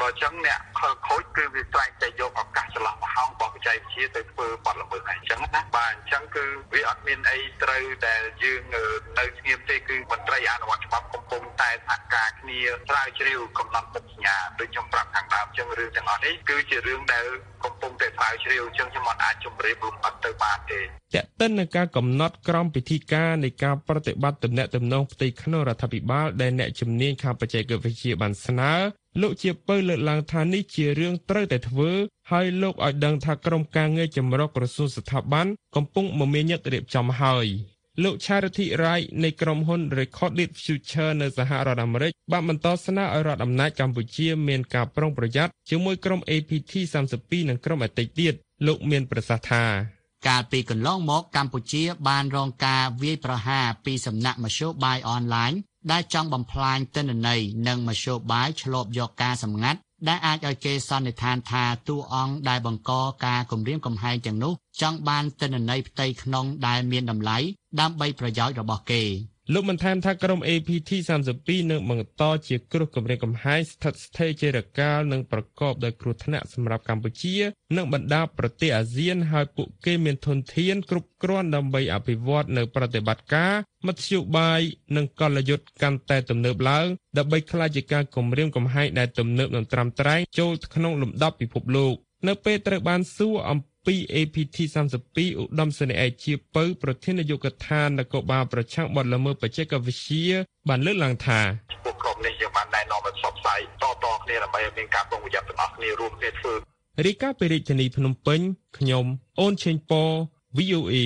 ចឹងអ្នកខលខូចគឺវាតែងតែយកឱកាសចន្លោះប្រហោងរបស់បច្ចេកវិទ្យាទៅធ្វើបទល្មើសហើយអញ្ចឹងណាបាទអញ្ចឹងគឺវាអត់មានអីត្រូវដែលយើងនៅស្ងៀមទេគឺមន្ត្រីអនុវត្តច្បាប់កំពុងតែសហការគ្នាស្រាវជ្រាវកំណត់មុខសញ្ញាដូចខ្ញុំប្រាប់ខាងដើមអញ្ចឹងរឿងទាំងអស់នេះគឺជារឿងដែលកំពុងតែស្រាវជ្រាវអញ្ចឹងខ្ញុំអាចជម្រាបលម្អិតទៅបានទេតែទិននឹងការកំណត់ក្រមពិធីការនៃការប្រតិបត្តិទំនាក់ទំនងផ្ទៃក្នុងរដ្ឋាភិបាលដែលអ្នកជំនាញខាងបច្ចេកវិទ្យាបានស្នើលោកជាពៅលើកឡើងថានេះជារឿងត្រូវតែធ្វើហើយលោកឲ្យដឹងថាក្រុមការងារចម្រុះក្រសួងស្ថាប័នកំពុងមមាញឹករៀបចំហើយលោក Charity Wright នៃក្រុមហ៊ុន Recorded Future នៅសហរដ្ឋអាមេរិកបានបន្តស្នើឲ្យរដ្ឋអំណាចកម្ពុជាមានការប្រុងប្រយ័ត្នជាមួយក្រុម A P T សាមសិបពីរ និងក្រុមអតីតទៀតលោកមានប្រសាសន៍ថាកាលពីកន្លងមកកម្ពុជាបានរងការវាយប្រហារពីសំណាក់មធ្យោបាយអនឡាញដែលចង់បំផ្លាញទិន្នន័យនិងមធ្យោបាយឆ្លប់យកការសម្ងាត់ដែលអាចឲ្យគេសន្និដ្ឋានថាតួអង្គដែលបង្កការគំរាមកំហែងទាំងនោះចង់បានទិន្នន័យផ្ទៃក្នុងដែលមានតម្លៃដើម្បីប្រយោជន៍របស់គេលោកបានថែមថាក្រុម A P T សាមសិបពីរ នឹងបន្តជាគ្រោះគំរាមកំហែងស្ថិតស្ថេរជារកាលនិងប្រកបដោយគ្រោះថ្នាក់សម្រាប់កម្ពុជានិងបណ្ដាប្រទេសអាស៊ានហើយពួកគេមានធនធានគ្រប់គ្រាន់ដើម្បីអភិវឌ្ឍនៅប្រតិបត្តិការមធ្យោបាយនិងកលយុទ្ធកាន់តែទំនើបឡើងដើម្បីក្លាយជាការគំរាមកំហែងដែលទំនើបនិងត្រាំត្រែងចូលក្នុងលំដាប់ពិភពលោកនៅពេលត្រូវបានសួរអំពី A P T សាមសិបពីរ ឧត្តមសេនីយ៍ឯកជាពៅប្រធាននាយកដ្ឋាននគរបាលប្រឆាំងបទល្មើសបច្ចេកវិទ្យាបានលើកឡើងថាពួកក្រុមនេះយើងបានណែនាំឲ្យផ្សព្វផ្សាយតតគ្នាដើម្បីឲ្យមានការប្រុងប្រយ័ត្នទាំងអស់គ្នារួមគ្នាធ្វើរាយការណ៍ពីរាជធានីភ្នំពេញខ្ញុំអូនឆេងប៉ V O A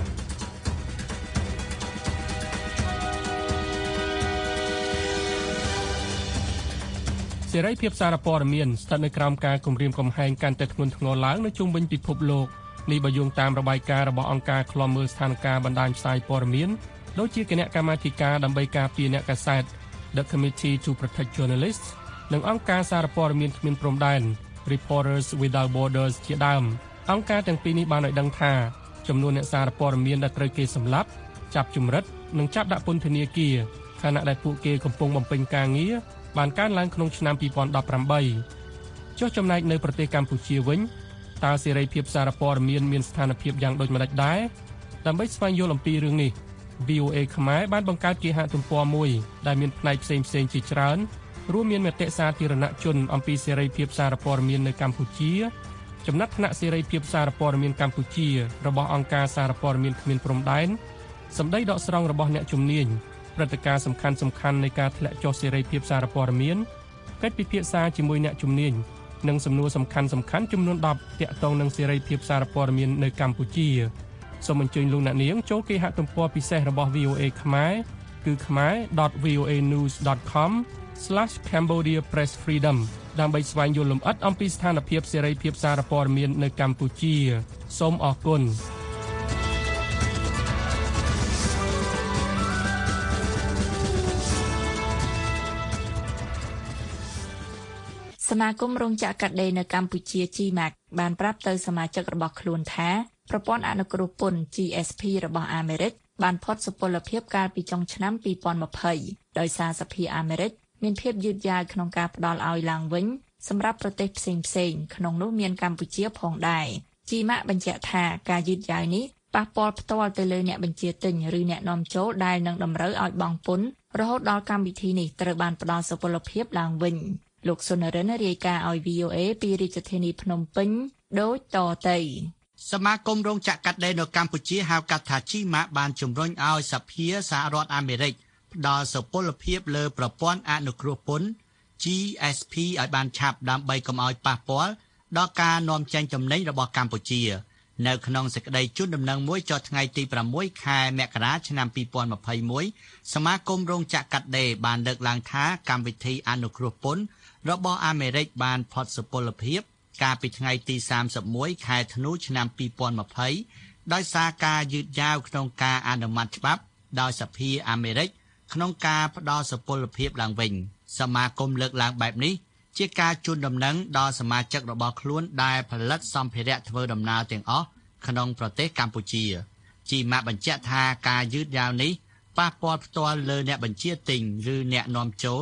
សេរីភាពសារព័ត៌មានស្ថិតនៅក្រោមការគំរាមកំហែងកាន់តែធ្ងន់ធ្ងរឡើងនៅជុំវិញពិភពលោកនេះបើយោងតាមរបាយការណ៍របស់អង្គការឃ្លាំមើលស្ថានភាពបណ្ដាញផ្សាយព័ត៌មានដូចជាគណៈកម្មាធិការដើម្បីការពារអ្នកកាសែត The Committee to Protect Journalists និងអង្គការសារព័ត៌មានគ្មានព្រំដែន Reporters Without Borders ជាដើមអង្គការទាំងពីរនេះបានឲ្យដឹងថាចំនួនអ្នកសារព័ត៌មានដែលត្រូវគេសម្លាប់ចាប់ជំរិតនិងចាប់ដាក់ពន្ធនាគារខណៈដែលពួកគេកំពុងបំពេញការងារបានកើនឡើងក្នុងឆ្នាំពីរពាន់ដប់ប្រាំបីចុះចំណែកនៅប្រទេសកម្ពុជាវិញតើសេរីភាពសារព័ត៌មានមានស្ថានភាពយ៉ាងដូចម្តេចដែរដើម្បីស្វែងយល់អំពីរឿងនេះ V O A ខ្មែរបានបង្កើតគេហទំព័រមួយដែលមានផ្នែកផ្សេងៗជាច្រើនរួមមានមតិសាធារណជនអំពីសេរីភាពសារព័ត៌មាននៅកម្ពុជាចំណាត់ថ្នាក់សេរីភាពសារព័ត៌មានកម្ពុជារបស់អង្គការសារព័ត៌មានគ្មានព្រំដែនសម្ដីដកស្រង់របស់អ្នកជំនាញព្រឹត្តិការណ៍សំខាន់សំខាន់នៃការធ្លាក់ចុះសេរីភាពសារព័ត៌មានកិច្ចពិភាក្សាជាមួយអ្នកជំនាញនិងសំណួរសំខាន់សំខាន់ចំនួនដប់ទាក់ទងនឹងសេរីភាពសារព័ត៌មាននៅកម្ពុជាសូមអញ្ជើញលោកអ្នកនាងចូលគេហទំព័រពិសេសរបស់ V O A ខ្មែរគឺ khmer dot v o a news dot com slash cambodia press freedom ដើម្បីស្វែងយល់លម្អិតអំពីស្ថានភាពសេរីភាពសារព័ត៌មាននៅកម្ពុជាសូមអរគុណសមាគមរោងចក្រកាត់ដេរនៅកម្ពុជា G M A C បានប្រាប់ទៅសមាជិករបស់ខ្លួនថាប្រព័ន្ធអនុគ្រោះពន្ធ G S P របស់អាមេរិកបានផុតសុពលភាពកាលពីចុងឆ្នាំពីរពាន់ម្ភៃដោយសារសភាអាមេរិកមានភាពយឺតយ៉ាវក្នុងការផ្ដល់ឲ្យឡើងវិញសម្រាប់ប្រទេសផ្សេងៗក្នុងនោះមានកម្ពុជាផងដែរ G M A C បញ្ជាក់ថាការយឺតយ៉ាវនេះប៉ះពាល់ផ្ទាល់ទៅលើអ្នកបញ្ជាទិញឬអ្នកនាំចូលដែលនឹងតម្រូវឲ្យបង់ពន្ធរហូតដល់កម្មវិធីនេះត្រូវបានផ្ដល់សុពលភាពឡើងវិញលោកសុនរិនរាយការណ៍ឲ្យ V O A ពីរាជធានីភ្នំពេញដូចតទៅសមាគមរោងចក្រកាត់ដេរនៅកម្ពុជាហៅកាត់ថា G M A C បានជំរុញឲ្យសភាសហរដ្ឋអាមេរិកផ្ដល់សុពលភាពលើប្រព័ន្ធអនុគ្រោះពន្ធ G S P ឲ្យបានឆាប់ដើម្បីកុំឲ្យប៉ះពាល់ដល់ការនាំចេញទំនិញរបស់កម្ពុជានៅក្នុងសេចក្តីជូនដំណឹងមួយចុះថ្ងៃទីប្រាំមួយខែមករាឆ្នាំពីរពាន់ម្ភៃមួយសមាគមរោងចក្រកាត់ដេរបានលើកឡើងថាកម្មវិធីអនុគ្រោះពន្ធរបស់អាមេរិកបានផុតសុពលភាពកាលពីថ្ងៃទីសាមសិបមួយខែធ្នូឆ្នាំពីរពាន់ម្ភៃដោយសារការយឺតយ៉ាវក្នុងការអនុម័តច្បាប់ដោយសភាអាមេរិកក្នុងការផ្ដល់សុពលភាពឡើងវិញសមាគមលើកឡើងបែបនេះជាការជូនដំណឹងដល់សមាជិករបស់ខ្លួនដែលផលិតសម្ភារៈធ្វើដំណើរទាំងអស់ក្នុងប្រទេសកម្ពុជា G M A C បញ្ជាក់ថាការយឺតយ៉ាវនេះប៉ះពាល់ផ្ទាល់លើអ្នកបញ្ជាទិញឬអ្នកនាំចូល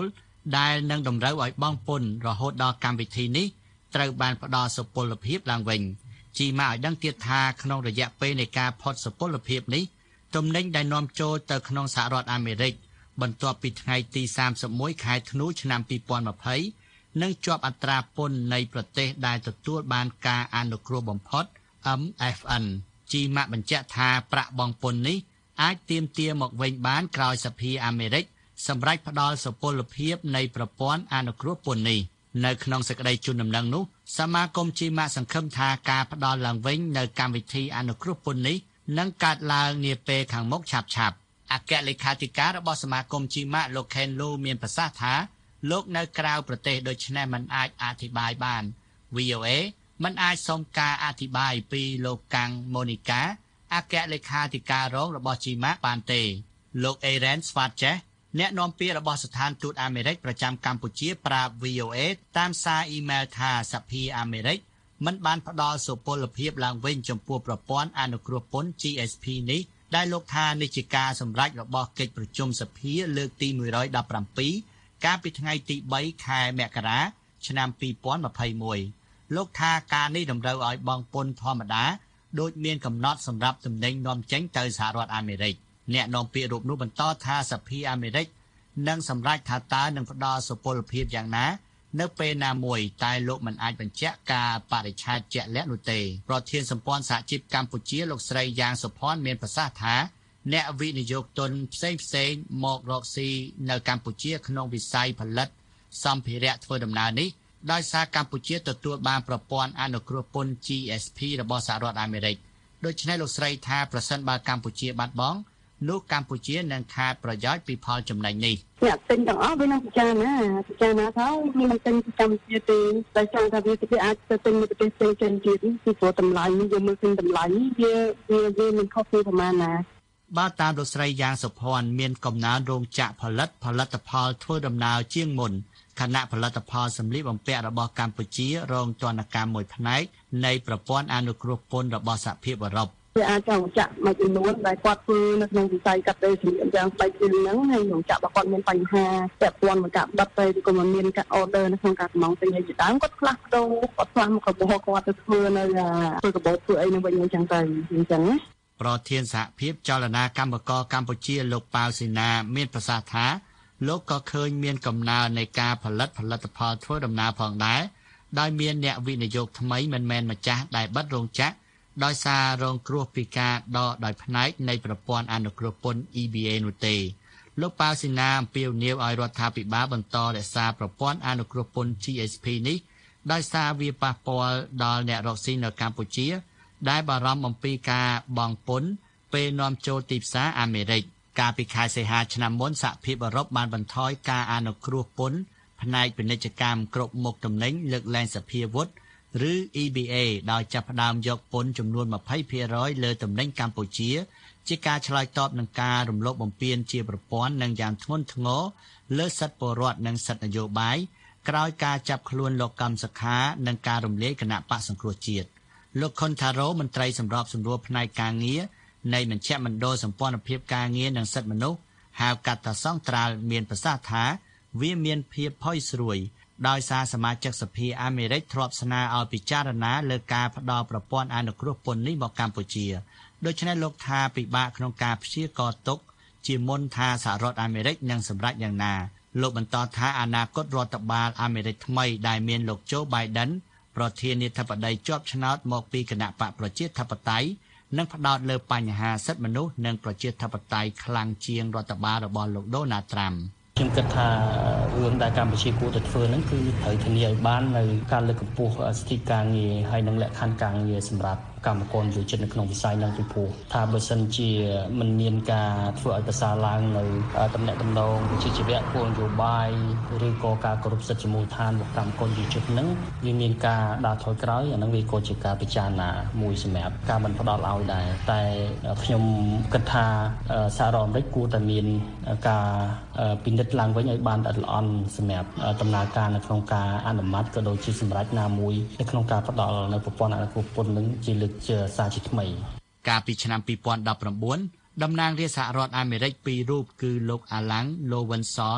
ដែលនឹងតម្រូវឲ្យបង់ពន្ធរហូតដល់កម្មវិធីនេះត្រូវបានផ្ដល់សុពលភាពឡើងវិញជីម៉ាឲ្យដឹងទៀតថាក្នុងរយៈពេលនៃការផុតសុពលភាពនេះទំនិញដែលនាំចូលទៅក្នុងសហរដ្ឋអាមេរិកបន្ទាប់ពីថ្ងៃទីសាមសិបមួយខែធ្នូឆ្នាំពីរពាន់ម្ភៃនឹងជាប់អត្រាពន្ធនៃប្រទេសដែលទទួលបានការអនុគ្រោះបំផុត เอ็ม เอฟ เอ็น ជីម៉ាក់បញ្ជាក់ថាប្រាក់បង់ពន្ធនេះអាចទាមទារមកវិញបានក្រោយសភាអាមេរិកសម្រាប់ផ្ដល់សុពលភាពនៃប្រព័ន្ធអនុគ្រោះពន្ធនេះនៅក្នុងសេចក្តីជូនដំណឹងនោះសមាគមជីម៉ាក់សង្ឃឹមថាការផ្ដល់ឡើងវិញនៅកម្មវិធីអនុគ្រោះពន្ធនេះនឹងកើតឡើងនាពេលខាងមុខឆាប់ៗអគ្គលេខាធិការរបស់សមាគមជីម៉ាក់លោកខេនលូមានប្រសាសន៍ថាលោកនៅក្រៅប្រទេសដូច្នេះមិនអាចអធិប្បាយបាន វី អូ เอ មិនអាចសុំការអធិប្បាយពីលោកកាំងម៉ូនីកាអគ្គលេខាធិការរងរបស់ជីម៉ាក់បានទេលោកអេរ៉ែនស្វាតចេះអ្នកនាំពាក្យរបស់ស្ថានទូតអាមេរិកប្រចាំកម្ពុជាប្រាប់ វី អូ เอ តាមសារអ៊ីមែលថាសភាអាមេរិកមិនបានផ្ដល់សុពលភាពឡើងវិញចំពោះប្រព័ន្ធអនុគ្រោះពន្ធ ជី អេស ភី នេះដែលលោកថានេះជាការសម្រេចរបស់កិច្ចប្រជុំសភាលើកទីមួយរយដប់ប្រាំពីរកាលពីថ្ងៃទីបីខែមករាឆ្នាំពីរពាន់ម្ភៃមួយលោកថាការនេះតម្រូវឲ្យបង់ពន្ធធម្មតាដោយមានកំណត់សម្រាប់ទំនិញនាំចេញទៅសហរដ្ឋអាមេរិកអ្នកនាំពាក្យរូបនោះបន្តថាសភាអាមេរិកនឹងសម្រេចថាតើនឹងផ្ដល់សុពលភាពយ៉ាងណានៅពេលណាមួយតែលោកមិនអាចបញ្ជាក់ការបរិច្ឆេទជាក់លាក់នោះទេប្រធានសម្ព័ន្ធសហជីពកម្ពុជាលោកស្រីយ៉ាងសុផាន់មានប្រសាសន៍ថាអ្នកវិនិយោគទុនផ្សេងផ្សេងមករកស៊ីនៅកម្ពុជាក្នុងវិស័យផលិតសម្ភារៈធ្វើដំណើរនេះដោយសារកម្ពុជាទទួលបានប្រព័ន្ធអនុគ្រោះពន្ធ ជី អេស ភី របស់សហរដ្ឋអាមេរិកដូច្នេះលោកស្រីថាប្រសិនបើកម្ពុជាបាត់បង់នោះកម្ពុជានឹងខាតប្រយោជន៍ពីផលចំណេញនេះអ្នកទិញទាំងអស់វានឹងពិចារណាពិចារណាថាវាមិនទិញពីកម្ពុជាទេតែចង់ថាវាទៅអាចទៅទិញនៅប្រទេសផ្សេងទៀតពីព្រោះតម្លៃយើងមើលឃើញតម្លៃវាវាវាមិនខុសពីប្រមាណណាបាទតាមលោកស្រីយ៉ាងសុភ័ណ្ឌមានកំណើនរោងចក្រផលិតផលិតផលធ្វើដំណើរជាងមុនគណៈផលិតផលសម្លៀកបំពាក់របស់កម្ពុជារងទណ្ឌកម្មមួយផ្នែកនៃប្រព័ន្ធអនុគ្រោះពន្ធរបស់សហភាពអឺរ៉ុបវាអាចចង់ចាក់មួយចំនួនដែលគាត់ធ្វើនៅក្នុងវិស័យកាត់ដេរសម្លៀកយ៉ាងស្បែកជើងហ្នឹងហើយរោងចក្ររបស់គាត់មានបញ្ហាពាក់ព័ន្ធមកការបិទទៅក៏មិនមានការ order នៅក្នុងការចំណងទិញឲ្យជាដើមគាត់ផ្លាស់ប្ដូរគាត់ផ្លាស់មកកបោគាត់ទៅធ្វើនៅធ្វើកបោធ្វើអីនឹងវិញអញ្ចឹងទៅអញ្ចឹងណាប្រធានសហភាពចលនាកម្មករកម្ពុជាលោកប៉ាវស៊ីណាមានប្រសាសន៍ថាលោកក៏ឃើញមានកំណើននៃការផលិតផលិតផលធ្វើដំណើរផងដែរដោយមានអ្នកវិនិយោគថ្មីមិនមែនម្ចាស់ដែលបិទរោងចក្រដោយសាររងគ្រោះពីការដកដោយផ្នែកនៃប្រព័ន្ធអនុគ្រោះពន្ធ អ៊ី ប៊ី เอ នោះទេលោកប៉ាវស៊ីណាអំពាវនាវឲ្យរដ្ឋាភិបាលបន្តរក្សាប្រព័ន្ធអនុគ្រោះពន្ធ ជី អេស ភី នេះដោយសារវាប៉ះពាល់ដល់អ្នករកស៊ីនៅកម្ពុជាដែលបារម្ភអំពីការបង់ពន្ធពេលនាំចូលទីផ្សារអាមេរិកកាលពីខែសីហាឆ្នាំមុនសហភាពអឺរ៉ុបបានបន្ថយការអនុគ្រោះពន្ធផ្នែកពាណិជ្ជកម្មគ្រប់មុខទំនិញលើកលែងសភាវុធឬ អ៊ី ប៊ី เอ ដោយចាប់ផ្ដើមយកពន្ធចំនួនยี่สิบเปอร์เซ็นต์ លើទំនិញកម្ពុជាជាការឆ្លើយតបនឹងការរំលោភបំពានជាប្រព័ន្ធនិងយ៉ាងធ្ងន់ធ្ងរលើសិទ្ធិពលរដ្ឋនិងសិទ្ធិនយោបាយក្រោយការចាប់ខ្លួនលោកកឹមសុខានិងការរំលាយគណៈបក្សសង្គ្រោះជាតិលោកខុនថារ៉ូមន្ត្រីសម្របសម្រួលផ្នែកការងារនៃមជ្ឈមណ្ឌលសម្ព័ន្ធភាពការងារនិងសិទ្ធិមនុស្សហៅកាត់ថាសង្ត្រាល់មានប្រសាសន៍ថាវាមានភាពផុយស្រួយដោយសារសមាជិកសភាអាមេរិកធ្លាប់ស្នើឲ្យពិចារណាលើការផ្ដល់ប្រព័ន្ធអនុគ្រោះពន្ធនេះមកកម្ពុជាដូច្នេះលោកថាពិបាកក្នុងការព្យាករណ៍ទុកជាមុនថាសហរដ្ឋអាមេរិកនឹងសម្រេចយ៉ាងណាលោកបន្តថាអនាគតរដ្ឋបាលអាមេរិកថ្មីដែលមានលោកโจ Biden ប្រធានាធិបតីជាប់ឆ្នោតមកពីគណៈបកប្រជាធិបតេយ្យនឹងផ្ដោតលើបញ្ហាសិទ្ធិមនុស្សនិងប្រជាធិបតេយ្យខ្លាំងជាងរដ្ឋបាលរបស់លោក Donald Trump ខ្ញុំគិតថារឿងដែលកម្ពុជាគួរតែធ្វើហ្នឹងគឺត្រូវធានាឲ្យបាននៅការលើកកម្ពស់សិទ្ធិការងារហើយនិងលក្ខខណ្ឌការងារសម្រាប់កម្មករយុវជននៅក្នុងវិស័យនឹងពីព្រោះថាបើសិនជាមិនមានការធ្វើឲ្យប្រសើរឡើងនៅតំណែងតំណងវិជ្ជាជីវៈគោលនយោបាយឬក៏ការគោរពសិទ្ធិជាមូលដ្ឋានរបស់កម្មករយុវជនហ្នឹងវាមានការដើរថយក្រោយអាហ្នឹងវាក៏ជាការពិចារណាមួយសម្រាប់ការមិនផ្ដល់ឲ្យដែរតែខ្ញុំគិតថាសហរដ្ឋអាមេរិកគួរតែមានការពិនិត្យឡើងវិញឲ្យបានល្អិតល្អន់សម្រាប់ដំណើរការនៅក្នុងការអនុម័តក៏ដូចជាសម្រាប់ណាមួយនៅក្នុងការផ្ដល់នៅប្រព័ន្ធអនុគ្រោះពន្ធនឹងជាលើកជាសារជាថ្មីកាលពីឆ្នាំពីរពាន់ដប់ប្រាំបួនតំណាងរាស្ត្រសហរដ្ឋអាមេរិកពីររូបគឺលោក Alan Lowenthal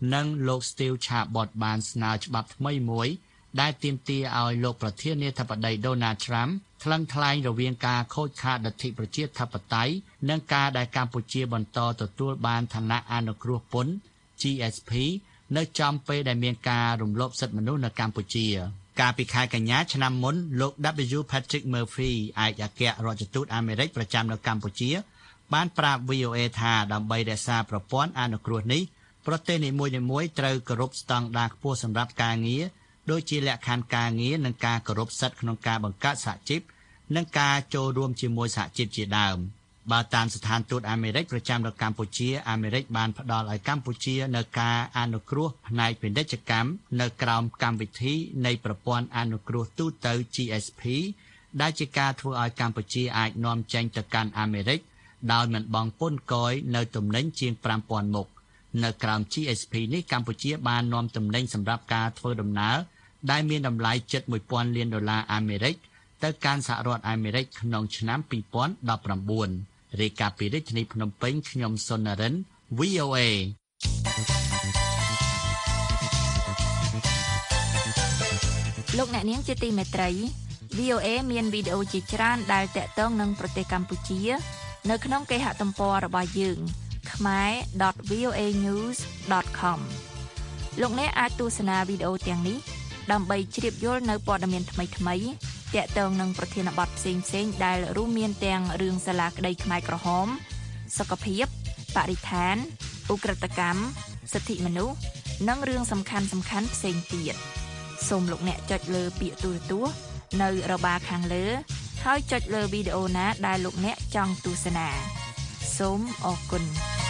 និងលោក Steve Chabot បានស្នើច្បាប់ថ្មីមួយដែលទាមទារឲ្យលោកប្រធានាធិបតី Donald Trump ថ្លឹងថ្លែងរវាងការខូចខាតលទ្ធិប្រជាធិបតេយ្យនិងការដែលកម្ពុជាបន្តទទួលបានឋានៈអនុគ្រោះពន្ធ G S P នៅចំពេលដែលមានការរំលោភសិទ្ធិមនុស្សនៅកម្ពុជាកាលពីខែកញ្ញាឆ្នាំមុនលោក W Patrick Murphy ឯកអគ្គរដ្ឋទូតអាមេរិកប្រចាំនៅកម្ពុជាបានប្រាប់ V O A ថាដើម្បីរក្សាប្រព័ន្ធអនុគ្រោះនេះប្រទេសនីមួយៗត្រូវគោរពស្តង់ដារខ្ពស់សម្រាប់ការងារដូចជាលក្ខខណ្ឌការងារនិងការគោរពសិទ្ធិក្នុងការបង្កើតសហជីពនិងការចូលរួមជាមួយសហជីពជាដើមបើតាមស្ថានទូតអាមេរិកប្រចាំនៅកម្ពុជាអាមេរិកបានផ្ដល់ឲ្យកម្ពុជានៅការអនុគ្រោះផ្នែកពាណិជ្ជកម្មនៅក្រោមកម្មវិធីនៃប្រព័ន្ធអនុគ្រោះទូទៅ G S P ដែលជាការធ្វើឲ្យកម្ពុជាអាចនាំចេញទៅកាន់អាមេរិកដោយមិនបង់ពន្ធគយនៅទំនិញជាង five thousand មុខនៅក្រោម G S P នេះកម្ពុជាបាននាំទំនិញសម្រាប់ការធ្វើដំណើរដែលមានតម្លៃជិតone thousandលានដុល្លារអាមេរិកទៅកាន់សហរដ្ឋអាមេរិកក្នុងឆ្នាំtwo thousand nineteenរាយការណ៍ពីរាជធានីភ្នំពេញខ្ញុំសុននរិន V O A លោកអ្នកនាងជាទីមេត្រី V O A មានវីដេអូជាច្រើនដែលតាក់ទងនឹងប្រទេសកម្ពុជានៅក្នុងគេហទំព័ររបស់យើង khmer dot v o a news dot com លោកអ្នកអាចទស្សនាវីដេអូទាំងនេះដើម្បីជ្រាបយល់នៅព័ត៌មានថ្មីៗតាក់ទងនឹងប្រធានបទផ្សេងៗដែលរួមមានទាំងរឿងសាលាក្តីខ្មែរក្រហមសុខភាពបរិស្ថានឧក្រិដ្ឋកម្មសិទ្ធិមនុស្សនិងរឿងសំខាន់ៗផ្សេងទៀតសូមលោកអ្នកចុចលើពាក្យទូរទស្សន៍នៅរបារខាងលើហើយចុចលើវីដេអូណាដែលលោកអ្នកចង់ទស្សនាសូមអរគុណ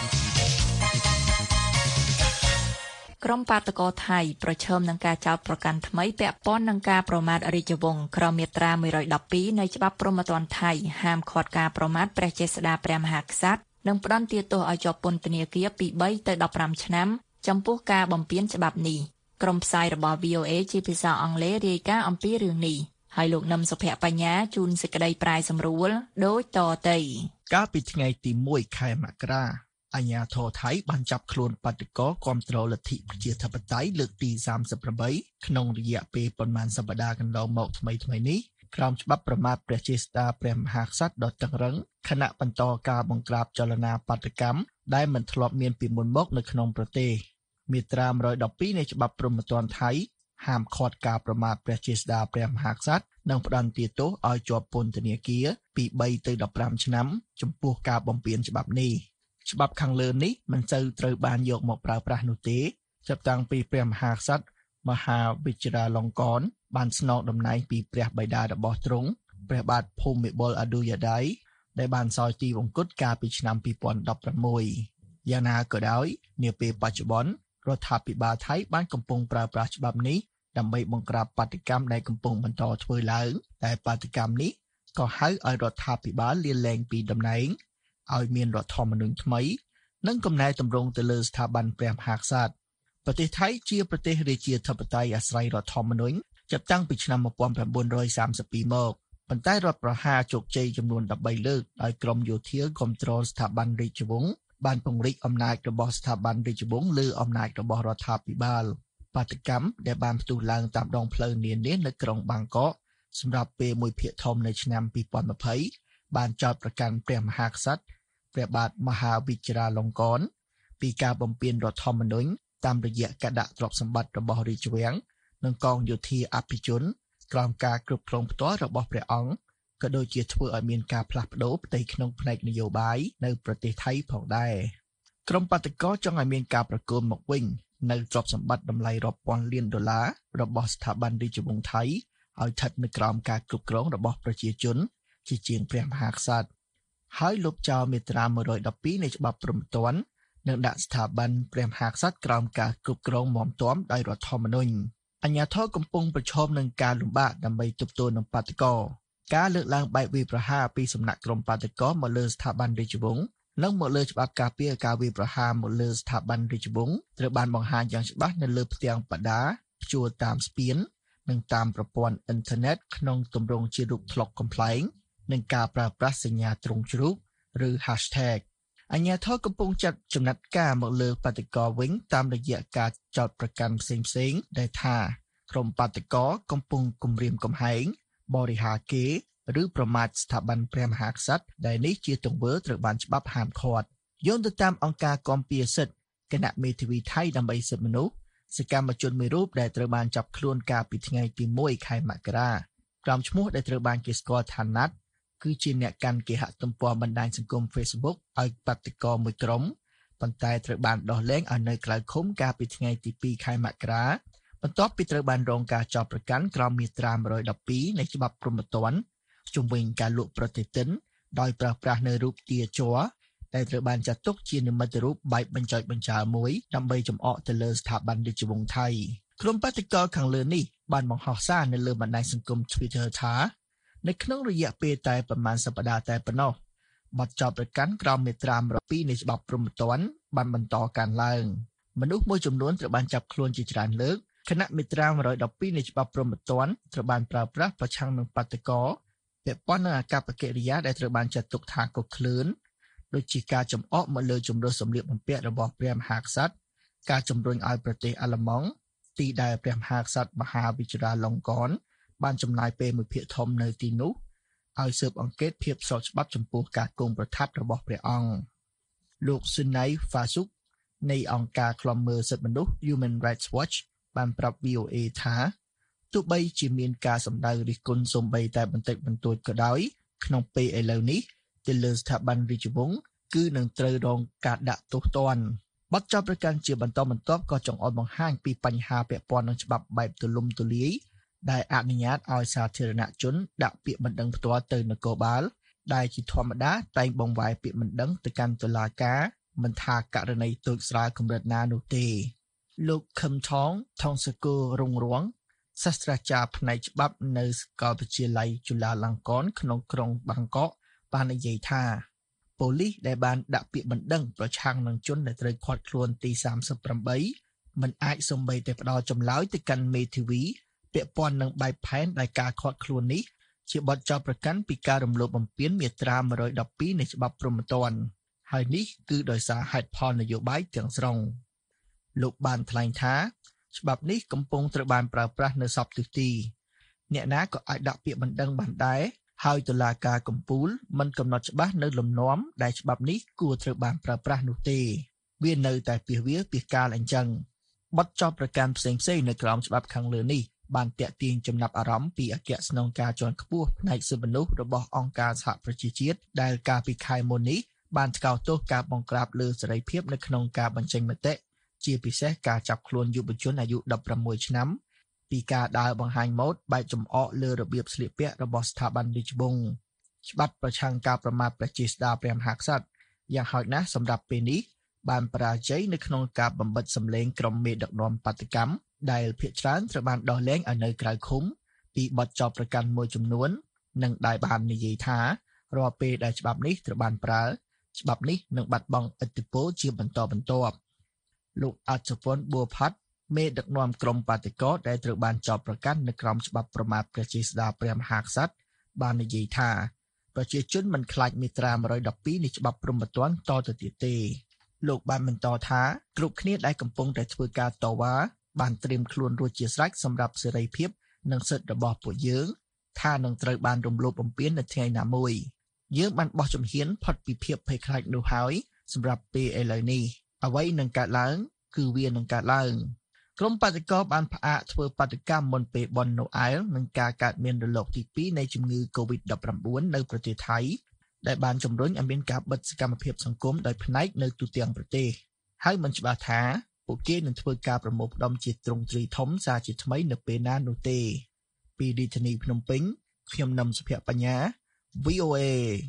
ក្រុមបាតកោថៃប្រឈមនឹងការចោទប្រកាន់ថ្មីពាក់ព័ន្ធនឹងការប្រមាថរាជវង្សក្រមមាត្រាone twelveនៃច្បាប់ព្រហ្មទណ្ឌថៃហាមឃាត់ការប្រមាថព្រះចេស្តាព្រះមហាក្សត្រនិងផ្តន្ទាទោសឲ្យជាប់ពន្ធនាគារពីthreeទៅfifteenឆ្នាំចំពោះការបំពានច្បាប់នេះក្រុមផ្សាយរបស់ V O A ជាភាសាអង់គ្លេសរាយការណ៍អំពីរឿងនេះហើយលោកនឹមសុភ័ក្របញ្ញាជូនសេចក្តីប្រាយសម្រួលដូចតទៅកាលពីថ្ងៃទីoneខែមករាអាជ្ញាធរថៃបានចាប់ខ្លួនបាតុករគាំទ្រលទ្ធិប្រជាធិបតេយ្យលើកទីthirty-eightក្នុងរយៈពេលប៉ុន្មានសប្តាហ៍កន្លងមកថ្មីៗនេះក្រោមច្បាប់ប្រមាថព្រះចេស្តាព្រះមហាក្សត្រដ៏តឹងរ៉ឹងខណៈបន្តការបង្ក្រាបចលនាបាតកម្មដែលមិនធ្លាប់មានពីមុនមកនៅក្នុងប្រទេសមាត្រាone twelveនៃច្បាប់ព្រហ្មទណ្ឌថៃហាមឃាត់ការប្រមាថព្រះចេស្តាព្រះមហាក្សត្រនិងផ្តន្ទាទោសឲ្យជាប់ពន្ធនាគារពីthreeទៅfifteenឆ្នាំចំពោះការបំពានច្បាប់នេះច្បាប់ខាងលើនេះមិនសូវត្រូវបានយកមកប្រើប្រាស់នោះទេចាប់តាំងពីព្រះមហាក្សត្រមហាវិជ្ជរាលង្កនបានស្នងតំណែងពីព្រះបិតារបស់ទ្រង់ព្រះបាទភូមិបុលអឌុយាដ័យដែលបានសោយទីវង្គតកាលពីឆ្នាំtwo thousand sixteenយ៉ាងណាក៏ដោយនាពេលបច្ចុប្បន្នរដ្ឋាភិបាលថៃបានកំពុងប្រើប្រាស់ច្បាប់នេះដើម្បីបង្ក្រាបបាតុកម្មដែលកំពុងបន្តធ្វើឡើងតែបាតុកម្មនេះក៏ហៅឲ្យរដ្ឋាភិបាលលាលែងពីតំណែងឲ្យមានរដ្ឋធម្មនុញ្ញថ្មីនិងកំណែទម្រង់ទៅលើស្ថាប័នព្រះមហាក្សត្រប្រទេសថៃជាប្រទេសរាជាធិបតេយ្យអាស្រ័យរដ្ឋធម្មនុញ្ញចាប់តាំងពីឆ្នាំnineteen thirty-twoមកប៉ុន្តែរដ្ឋប្រហារជោគជ័យចំនួនthirteenលើកដោយក្រមយោធាគ្រប់គ្រងស្ថាប័នរាជវង្សបានពង្រីកអំណាចរបស់ស្ថាប័នរាជវង្សលើអំណាចរបស់រដ្ឋាភិបាលបាតុកម្មដែលបានផ្ទុះឡើងតាមដងផ្លូវនានានៅក្រុងបាងកកសម្រាប់ពេលមួយភាគធំនៅឆ្នាំtwo thousand twentyបានចោទប្រកាន់ព្រះមហាក្សត្រព្រះបាទមហាវិជ្ជរាលង្កនពីការបំពានរដ្ឋធម្មនុញ្ញតាមរយៈការដាក់ទ្រព្យសម្បត្តិរបស់រាជវាំងនិងកងយោធាអភិជនក្រោមការគ្រប់គ្រងផ្ទាល់របស់ព្រះអង្គក៏ដូចជាធ្វើឲ្យមានការផ្លាស់ប្ដូរផ្ទៃក្នុងផ្នែកនយោបាយនៅប្រទេសថៃផងដែរក្រុមបាតុករចង់ឲ្យមានការប្រគល់មកវិញនៅទ្រព្យសម្បត្តិតម្លៃរាប់ពាន់លានដុល្លាររបស់ស្ថាប័នរាជវង្សថៃឲ្យស្ថិតនៅក្រោមការគ្រប់គ្រងរបស់ប្រជាជនជាជាងព្រះមហាក្សត្រហើយលុបចោលមាត្រាone twelveនៃច្បាប់ព្រហ្មទណ្ឌនិងដាក់ស្ថាប័នព្រះមហាក្សត្រក្រោមការគ្រប់គ្រងមាំទាំដោយរដ្ឋធម្មនុញ្ញអាជ្ញាធរកំពុងប្រឈមនឹងការលំបាកដើម្បីទប់ទល់នឹងបាតុករការលើកឡើងបែបវាយប្រហារពីសំណាក់ក្រុមបាតុករមកលើស្ថាប័នរាជវង្សនិងមកលើច្បាប់ការពារការវាយប្រហារមកលើស្ថាប័នរាជវង្សត្រូវបានបង្ហាញយ៉ាងច្បាស់នៅលើផ្ទាំងបដាព្យួរតាមស្ពាននិងតាមប្រព័ន្ធអ៊ីនធឺណិតក្នុងទម្រង់ជារូបថ្លុកកំប្លែងនិងការប្រើប្រាស់សញ្ញាទ្រង់ជ្រូកឬ hashtag អាជ្ញាធរកំពុងចាត់ចំណាត់ការមកលើបាតុករវិញតាមរយៈការចោទប្រកាន់ផ្សេងៗដែលថាក្រុមបាតុករកំពុងគំរាមកំហែងបរិហាគេឬប្រមាថស្ថាប័នព្រះមហាក្សត្រដែលនេះជាទង្វើត្រូវបានច្បាប់ហាមឃាត់យោងទៅតាមអង្គការគាំពារសិទ្ធិគណៈមេធាវីថៃដើម្បីសិទ្ធិមនុស្សសកម្មជនមួយរូបដែលត្រូវបានចាប់ខ្លួនកាលពីថ្ងៃទីមួយខែមករាក្រុមឈ្មោះដែលត្រូវបានគេស្គាល់ថាណាត់គឺជាអ្នកកាន់គេហទំព័របណ្ដាញសង្គម Facebook ឲ្យបាតុករមួយក្រុមប៉ុន្តែត្រូវបានដោះលែងឲ្យនៅក្រៅឃុំកាលពីថ្ងៃទីពីរខែមករាបន្ទាប់ពីត្រូវបានរងការចោទប្រកាន់ក្រោមមាត្រាមួយរយដប់ពីរនៃច្បាប់ព្រហ្មទណ្ឌជំវិញការលក់ប្រតិទិនដោយប្រើប្រាស់នៅរូបទាជ័រដែលត្រូវបានចាត់ទុកជានិមិត្តរូបបែបបញ្ចុចបញ្ចើមួយដើម្បីចំអកទៅលើស្ថាប័នរាជវង្សថៃក្រុមបាតុករខាងលើនេះបានបង្ហោះសារនៅលើបណ្ដាញសង្គម Twitter ថានៅក្នុងរយៈពេលតែប្រមាណសប្តាហ៍តែប៉ុណ្ណោះបទចោទប្រកាន់ក្រោមមាត្រាមួយរយពីរនៃច្បាប់ព្រហ្មទណ្ឌបានបន្តកើនឡើងមនុស្សមួយចំនួនត្រូវបានចាប់ខ្លួនជាច្រើនលើកខណៈមាត្រាមួយរយដប់ពីរនៃច្បាប់ព្រហ្មទណ្ឌត្រូវបានប្រើប្រាស់ប្រឆាំងនឹងបាតុករពាក់ព័ន្ធនឹងអាកប្បកិរិយាដែលត្រូវបានចាត់ទុកថាកុសឃ្លឿនដូចជាការចំអកមកលើជំរើសសម្លៀកបំពាក់របស់ព្រះមហាក្សត្រការជំរុញឲ្យប្រទេសអាល្លឺម៉ង់ទីដែលព្រះមហាក្សត្រមហាវិជ្ជរាឡុងកនបានចំណាយពេលមួយភាគធំនៅទីនោះឲ្យស៊ើបអង្កេតភាពស្របច្បាប់ចំពោះការគង់ប្រថាប់របស់ព្រះអង្គលោកស៊ុនណៃហ្វាស៊ុកនៃអង្គការឃ្លាំមើលសិទ្ធិមនុស្ស Human Rights Watch បានប្រាប់ V O A ថាទោះបីជាមានការសម្ដៅរិះគន់សូម្បីតែបន្តិចបន្តួចក៏ដោយក្នុងពេលឥឡូវនេះទៅលើស្ថាប័នរាជវង្សគឺនឹងត្រូវរងការដាក់ទោសទណ្ឌបទចោទប្រកាន់ជាបន្តបន្ទាប់ក៏ចង្អុលបង្ហាញពីបញ្ហាពាក់ព័ន្ធនឹងច្បាប់បែបទូលំទូលាយដែលអនុញ្ញាតឲ្យសាធារណជនដាក់ពាក្យបណ្ដឹងផ្ទាល់ទៅនគរបាលដែលជាធម្មតាតែងបង្វែរពាក្យបណ្ដឹងទៅកាន់តុលាការមិនថាករណីតូចស្រាលកម្រិតណានោះទេលោកខឹមថងថងសកូរុងរួងសាស្ត្រាចារ្យផ្នែកច្បាប់នៅសាកលវិទ្យាល័យจุฬាលង្កនក្នុងក្រុងបាងកកបាននិយាយថាប៉ូលីសដែលបានដាក់ពាក្យបណ្ដឹងប្រឆាំងនឹងជនដែលត្រូវឃាត់ខ្លួនទីសាមសិបប្រាំបីមិនអាចសូម្បីតែផ្ដល់ចម្លើយទៅកាន់មេធាវីពាក់ព័ន្ធនឹងបែបផែនដែលការឃាត់ខ្លួននេះជាបទចោទប្រកាន់ពីការរំលោភបំពានមាត្រាមួយរយដប់ពីរនៃច្បាប់ព្រហ្មទណ្ឌហើយនេះគឺដោយសារហេតុផលនយោបាយទាំងស្រុងលោកបានថ្លែងថាច្បាប់នេះកំពុងត្រូវបានប្រើប្រាស់នៅសពទិសទីអ្នកណាក៏អាចដាក់ពាក្យបណ្ដឹងបានដែរហើយតុលាការកំពូលមិនកំណត់ច្បាស់នៅលំនាំដែលច្បាប់នេះគួរត្រូវបានប្រើប្រាស់នោះទេវានៅតែពាសវាលពាសកាលអញ្ចឹងបទចោទប្រកាន់ផ្សេងៗនៅក្រោមច្បាប់ខាងលើនេះបានតាក់ទាញចំណាប់អារម្មណ៍ពីអគ្គស្នងការជាន់ខ្ពស់ផ្នែកសិទ្ធិមនុស្សរបស់អង្គការសហប្រជាជាតិដែលកាលពីខែមុននេះបានថ្កោលទោសការបង្ក្រាបលើសេរីភាពនៅក្នុងការបញ្ចេញមតិជាពិសេសការចាប់ខ្លួនយុវជនអាយុដប់ប្រាំមួយឆ្នាំពីការដើរបង្ហាញម៉ូដបែបចំអកលើរបៀបស្លៀកពាក់របស់ស្ថាប័នរាជវង្សច្បាប់ប្រឆាំងការប្រមាថប្រជាស្ដារព្រះមហាក្សត្រយ៉ាងហោចណាស់សម្រាប់ពេលនេះបានបរាជ័យនៅក្នុងការបំបិទសម្លេងក្រុមមេដឹកនាំបាតុកម្មដែលភាគច្រើនត្រូវបានដោះលែងឲ្យនៅក្រៅឃុំពីបទចោទប្រកាន់មួយចំនួននិងដែលបាននិយាយថារាល់ពេលដែលច្បាប់នេះត្រូវបានប្រើច្បាប់នេះនឹងបាត់បង់ឥទ្ធិពលជាបន្តបន្ទាប់លោកអច្ឆពន្ធបួរផាត់មេដឹកនាំក្រុមបាតុករដែលត្រូវបានចោទប្រកាន់នៅក្រោមច្បាប់ប្រមាថប្រជាស្ដារព្រះមហាក្សត្របាននិយាយថាប្រជាជនមិនខ្លាចមាត្រាមួយរយដប់ពីរនៃច្បាប់ព្រហ្មទណ្ឌតទៅទៀតទេលោកបានបន្តថាគ្រប់គ្នាដែលកំពុងតែធ្វើការតវ៉ាបានត្រៀមខ្លួនរួចជាស្រេចសម្រាប់សេរីភាពនិងសិទ្ធិរបស់ពួកយើងថានឹងត្រូវបានរំលោភបំពាននៅថ្ងៃណាមួយយើងបានបោះជំហានផុតពីភាពភ័យខ្លាចនោះហើយសម្រាប់ពេលឥឡូវនេះអ្វីនឹងកើតឡើងគឺវានឹងកើតឡើងក្រុមបាតុករបានផ្អាកធ្វើបាតុកម្មមុនពេលបុណ្យណូអែលនិងការកើតមានរលកទីពីរនៃជំងឺ កូវីដដប់ប្រាំបួន នៅប្រទេសថៃដែលបានជំរុញឲ្យមានការបិទសកម្មភាពសង្គមដោយផ្នែកនៅទូទាំងប្រទេសហើយមិនច្បាស់ថាពួកគេនឹងធ្វើការប្រមូលផ្ដុំជាទ្រង់ទ្រីធំសារជាថ្មីនៅពេលណានោះទេពីរាជធានីភ្នំពេញខ្ញុំនឹមសុភ័ក្របញ្ញា V O A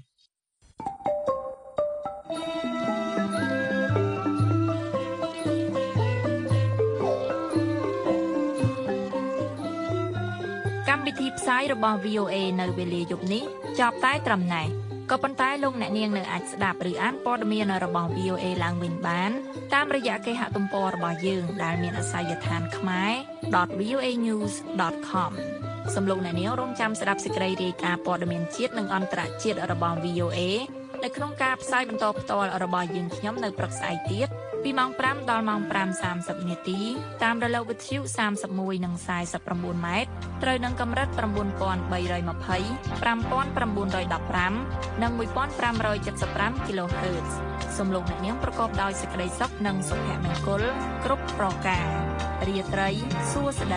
កម្មវិធីផ្សាយរបស់ V O A នៅវេលាយប់នេះចប់តែត្រឹមណេះក៏ប៉ុន្តែលោកអ្នកនាងនៅអាចស្ដាប់ឬអានព័ត៌មានរបស់ V O A ឡើងវិញបានតាមរយៈគេហទំព័ររបស់យើងដែលមានអាសយដ្ឋាន ខ្មែរ ដត វី អូ အေ ញូស ដត com សំឡេងអ្នកនាងរងចាំស្ដាប់សេចក្តីរាយការណ៍ព័ត៌មានជាតិនិងអន្តរជាតិរបស់ V O A នៅក្នុងការផ្សាយបន្តផ្ទាល់របស់យើងខ្ញុំនៅព្រឹកស្អែកទៀតពីម៉ោងប្រាំដល់ម៉ោងប្រាំសាមសិបនាទីតាមរលកវិទ្យុសាមសិបមួយនិងខ្សែសិប៩ម៉ែត្រត្រូវនឹងកម្រិត៩បី២០ ៥៩១៥ និងមួយពាន់ប្រាំរយсед៥ kHz សំឡេងអ្នកនាងប្រកបដោយសេចក្តីសុខនិងសុភមង្គលគ្រប់ប្រការរាត្រីសួស្តី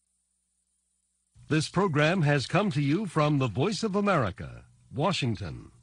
This program has come to you from the Voice of America, Washington.